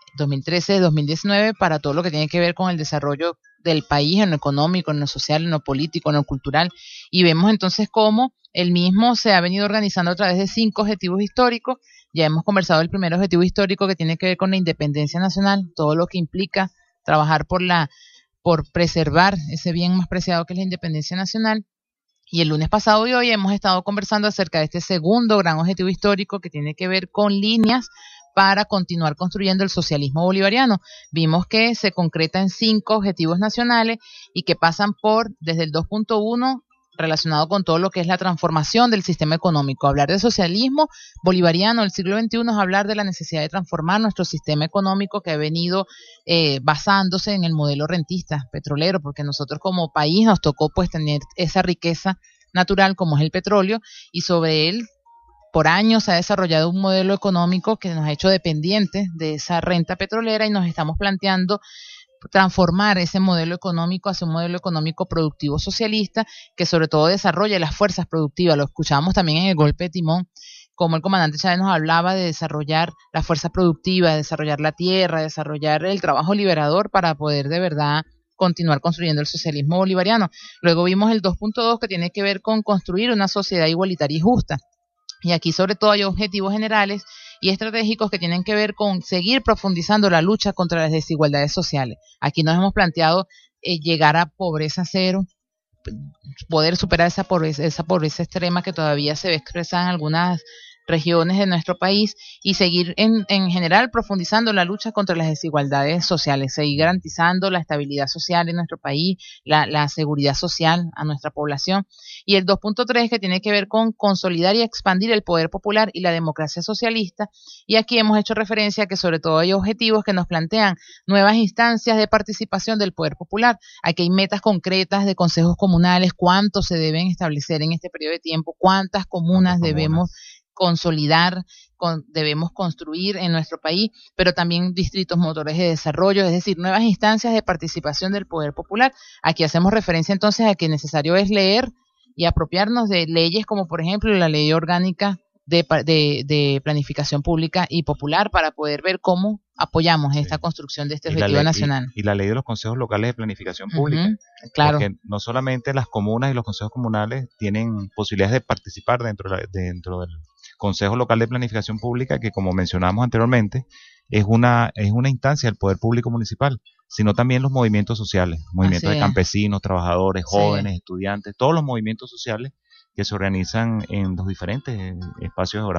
2013-2019 para todo lo que tiene que ver con el desarrollo del país en lo económico, en lo social, en lo político, en lo cultural, y vemos entonces cómo el mismo se ha venido organizando a través de 5 objetivos históricos. Ya hemos conversado del primer objetivo histórico que tiene que ver con la independencia nacional, todo lo que implica trabajar por preservar ese bien más preciado que es la independencia nacional. Y el lunes pasado y hoy hemos estado conversando acerca de este segundo gran objetivo histórico que tiene que ver con líneas para continuar construyendo el socialismo bolivariano. Vimos que se concreta en 5 objetivos nacionales y que pasan por, desde el 2.1, relacionado con todo lo que es la transformación del sistema económico. Hablar de socialismo bolivariano del siglo XXI es hablar de la necesidad de transformar nuestro sistema económico que ha venido basándose en el modelo rentista petrolero, porque nosotros como país nos tocó pues tener esa riqueza natural como es el petróleo, y sobre él por años se ha desarrollado un modelo económico que nos ha hecho dependientes de esa renta petrolera, y nos estamos planteando transformar ese modelo económico hacia un modelo económico productivo socialista que sobre todo desarrolle las fuerzas productivas. Lo escuchábamos también en el golpe de timón, como el comandante Chávez nos hablaba de desarrollar la fuerza productiva, de desarrollar la tierra, de desarrollar el trabajo liberador para poder de verdad continuar construyendo el socialismo bolivariano. Luego vimos el 2.2 que tiene que ver con construir una sociedad igualitaria y justa. Y aquí sobre todo hay objetivos generales y estratégicos que tienen que ver con seguir profundizando la lucha contra las desigualdades sociales. Aquí nos hemos planteado llegar a pobreza cero, poder superar esa pobreza extrema que todavía se ve expresada en algunas regiones de nuestro país, y seguir en general profundizando la lucha contra las desigualdades sociales, seguir garantizando la estabilidad social en nuestro país, la seguridad social a nuestra población. Y el 2.3 que tiene que ver con consolidar y expandir el poder popular y la democracia socialista, y aquí hemos hecho referencia a que sobre todo hay objetivos que nos plantean nuevas instancias de participación del poder popular. Aquí hay metas concretas de consejos comunales, cuántos se deben establecer en este periodo de tiempo, cuántas comunas debemos consolidar, debemos construir en nuestro país, pero también distritos motores de desarrollo, es decir, nuevas instancias de participación del poder popular. Aquí hacemos referencia entonces a que necesario es leer y apropiarnos de leyes como por ejemplo la Ley Orgánica de Planificación Pública y Popular para poder ver cómo apoyamos esta construcción de este objetivo nacional. Y la ley de los consejos locales de planificación pública. Claro. Porque no solamente las comunas y los consejos comunales tienen posibilidades de participar dentro del Consejo Local de Planificación Pública, que como mencionamos anteriormente, es una instancia del poder público municipal, sino también los movimientos sociales, movimientos de campesinos, trabajadores, jóvenes, estudiantes, todos los movimientos sociales que se organizan en los diferentes espacios geográficos.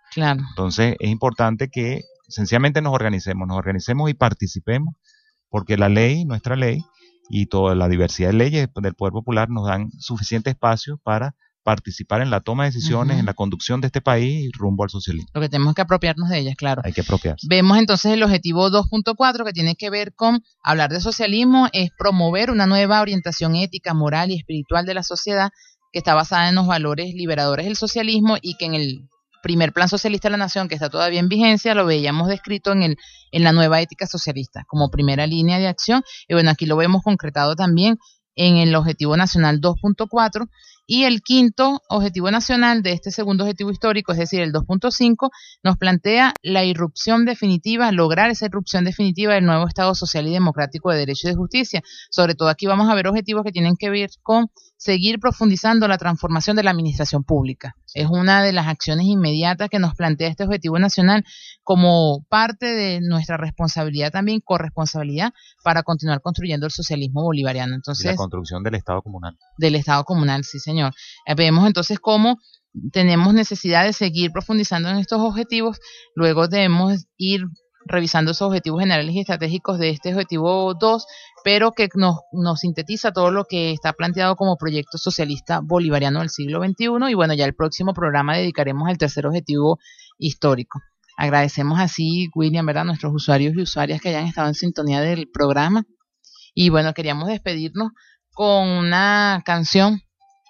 Claro. Entonces es importante que sencillamente nos organicemos y participemos, porque la ley, nuestra ley y toda la diversidad de leyes del Poder Popular nos dan suficiente espacio para participar en la toma de decisiones, en la conducción de este país rumbo al socialismo. Lo que tenemos que apropiarnos de ellas, claro. Hay que apropiarse. Vemos entonces el objetivo 2.4, que tiene que ver con hablar de socialismo, es promover una nueva orientación ética, moral y espiritual de la sociedad que está basada en los valores liberadores del socialismo, y que en el primer plan socialista de la nación, que está todavía en vigencia, lo veíamos descrito en la nueva ética socialista como primera línea de acción. Y bueno, aquí lo vemos concretado también en el objetivo nacional 2.4, y el quinto objetivo nacional de este segundo objetivo histórico, es decir, el 2.5, nos plantea la irrupción definitiva, lograr esa irrupción definitiva del nuevo Estado social y democrático de derecho y de justicia. Sobre todo aquí vamos a ver objetivos que tienen que ver con seguir profundizando la transformación de la administración pública. Es una de las acciones inmediatas que nos plantea este objetivo nacional como parte de nuestra responsabilidad, también corresponsabilidad, para continuar construyendo el socialismo bolivariano. Entonces, y la construcción del Estado comunal. Del Estado comunal, sí, señor. Vemos entonces cómo tenemos necesidad de seguir profundizando en estos objetivos. Luego debemos ir revisando esos objetivos generales y estratégicos de este objetivo 2, pero que nos sintetiza todo lo que está planteado como proyecto socialista bolivariano del siglo XXI. Y bueno, ya el próximo programa dedicaremos al tercer objetivo histórico. Agradecemos así, William, ¿verdad?, a nuestros usuarios y usuarias que hayan estado en sintonía del programa. Y bueno, queríamos despedirnos con una canción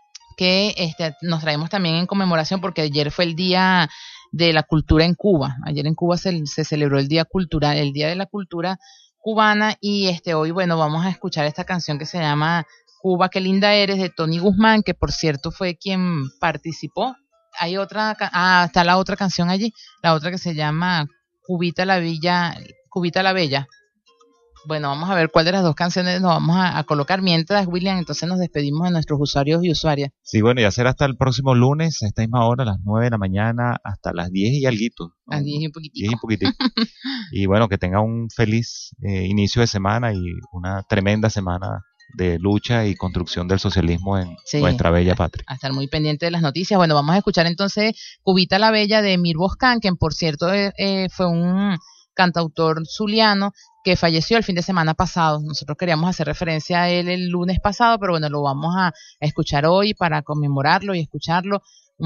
que nos traemos también en conmemoración, porque ayer fue el Día de la Cultura en Cuba. Ayer en Cuba se celebró el Día Cultural, el Día de la Cultura Cubana, y hoy, bueno, vamos a escuchar esta canción que se llama Cuba, qué linda eres, de Tony Guzmán, que por cierto fue quien participó. Hay otra, está la otra canción allí, la otra que se llama Cubita la Bella. Bueno, vamos a ver cuál de las dos canciones nos vamos a colocar. Mientras, William, entonces nos despedimos de nuestros usuarios y usuarias. Sí, bueno, y será hasta el próximo lunes, a esta misma hora, a las 9 de la mañana, hasta las 10 y alguito, ¿no? A las 10 y un poquitico. 10 y un poquitico. Y bueno, que tenga un feliz inicio de semana y una tremenda semana de lucha y construcción del socialismo en nuestra bella patria. A estar muy pendiente de las noticias. Bueno, vamos a escuchar entonces Cubita la Bella de Emir Boscán, quien por cierto fue un cantautor zuliano que falleció el fin de semana pasado. Nosotros queríamos hacer referencia a él el lunes pasado, pero bueno, lo vamos a escuchar hoy para conmemorarlo y escucharlo.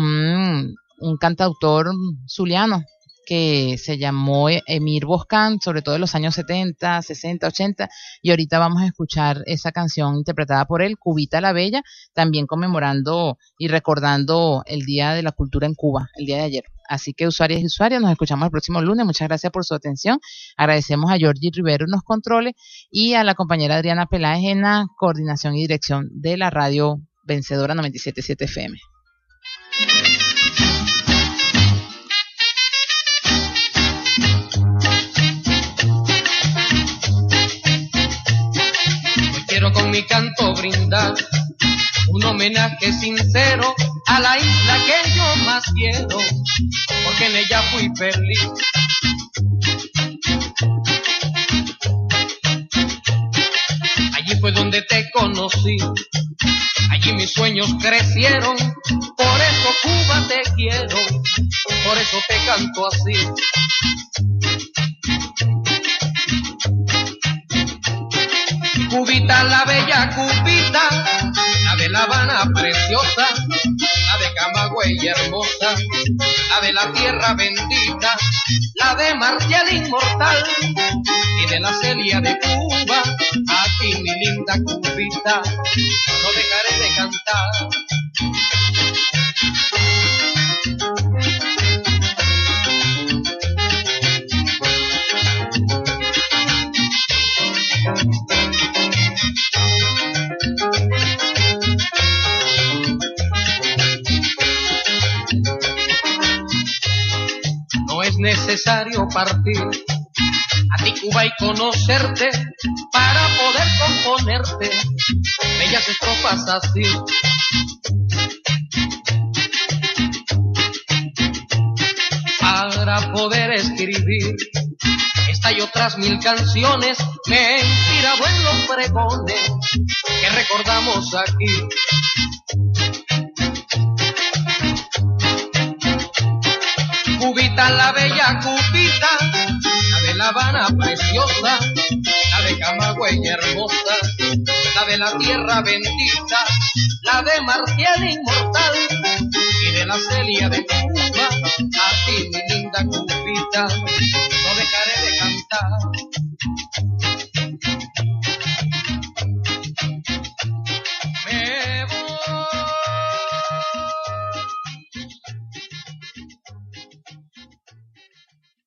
Un cantautor zuliano que se llamó Emir Boscán, sobre todo en los años 70, 60, 80, y ahorita vamos a escuchar esa canción interpretada por él, Cubita la Bella, también conmemorando y recordando el Día de la Cultura en Cuba, el día de ayer. Así que, usuarias y usuarios, nos escuchamos el próximo lunes. Muchas gracias por su atención. Agradecemos a Georgie Rivero en los controles y a la compañera Adriana Peláez en la coordinación y dirección de la radio Vencedora 97.7 FM. Quiero con mi canto brindar un homenaje sincero a la isla que yo más quiero, porque en ella fui feliz. Allí fue donde te conocí, allí mis sueños crecieron, por eso Cuba te quiero, por eso te canto así. Cubita la bella Cubita, la de La Habana preciosa, la de Camagüey hermosa, la de la tierra bendita, la de Marcial inmortal y de la Celia de Cuba. A ti, mi linda Cubita, no dejaré de cantar. No es necesario partir a ti, Cuba, y conocerte para poder componerte bellas estrofas así. Para poder escribir esta y otras 1000 canciones me he inspirado en los pregones que recordamos aquí. Cubita Cupita, la bella Cupita, la de La Habana preciosa, la de Camagüey hermosa, la de la tierra bendita, la de Marcial inmortal y de la Celia de Cuba. A ti, mi linda Cupita, no dejaré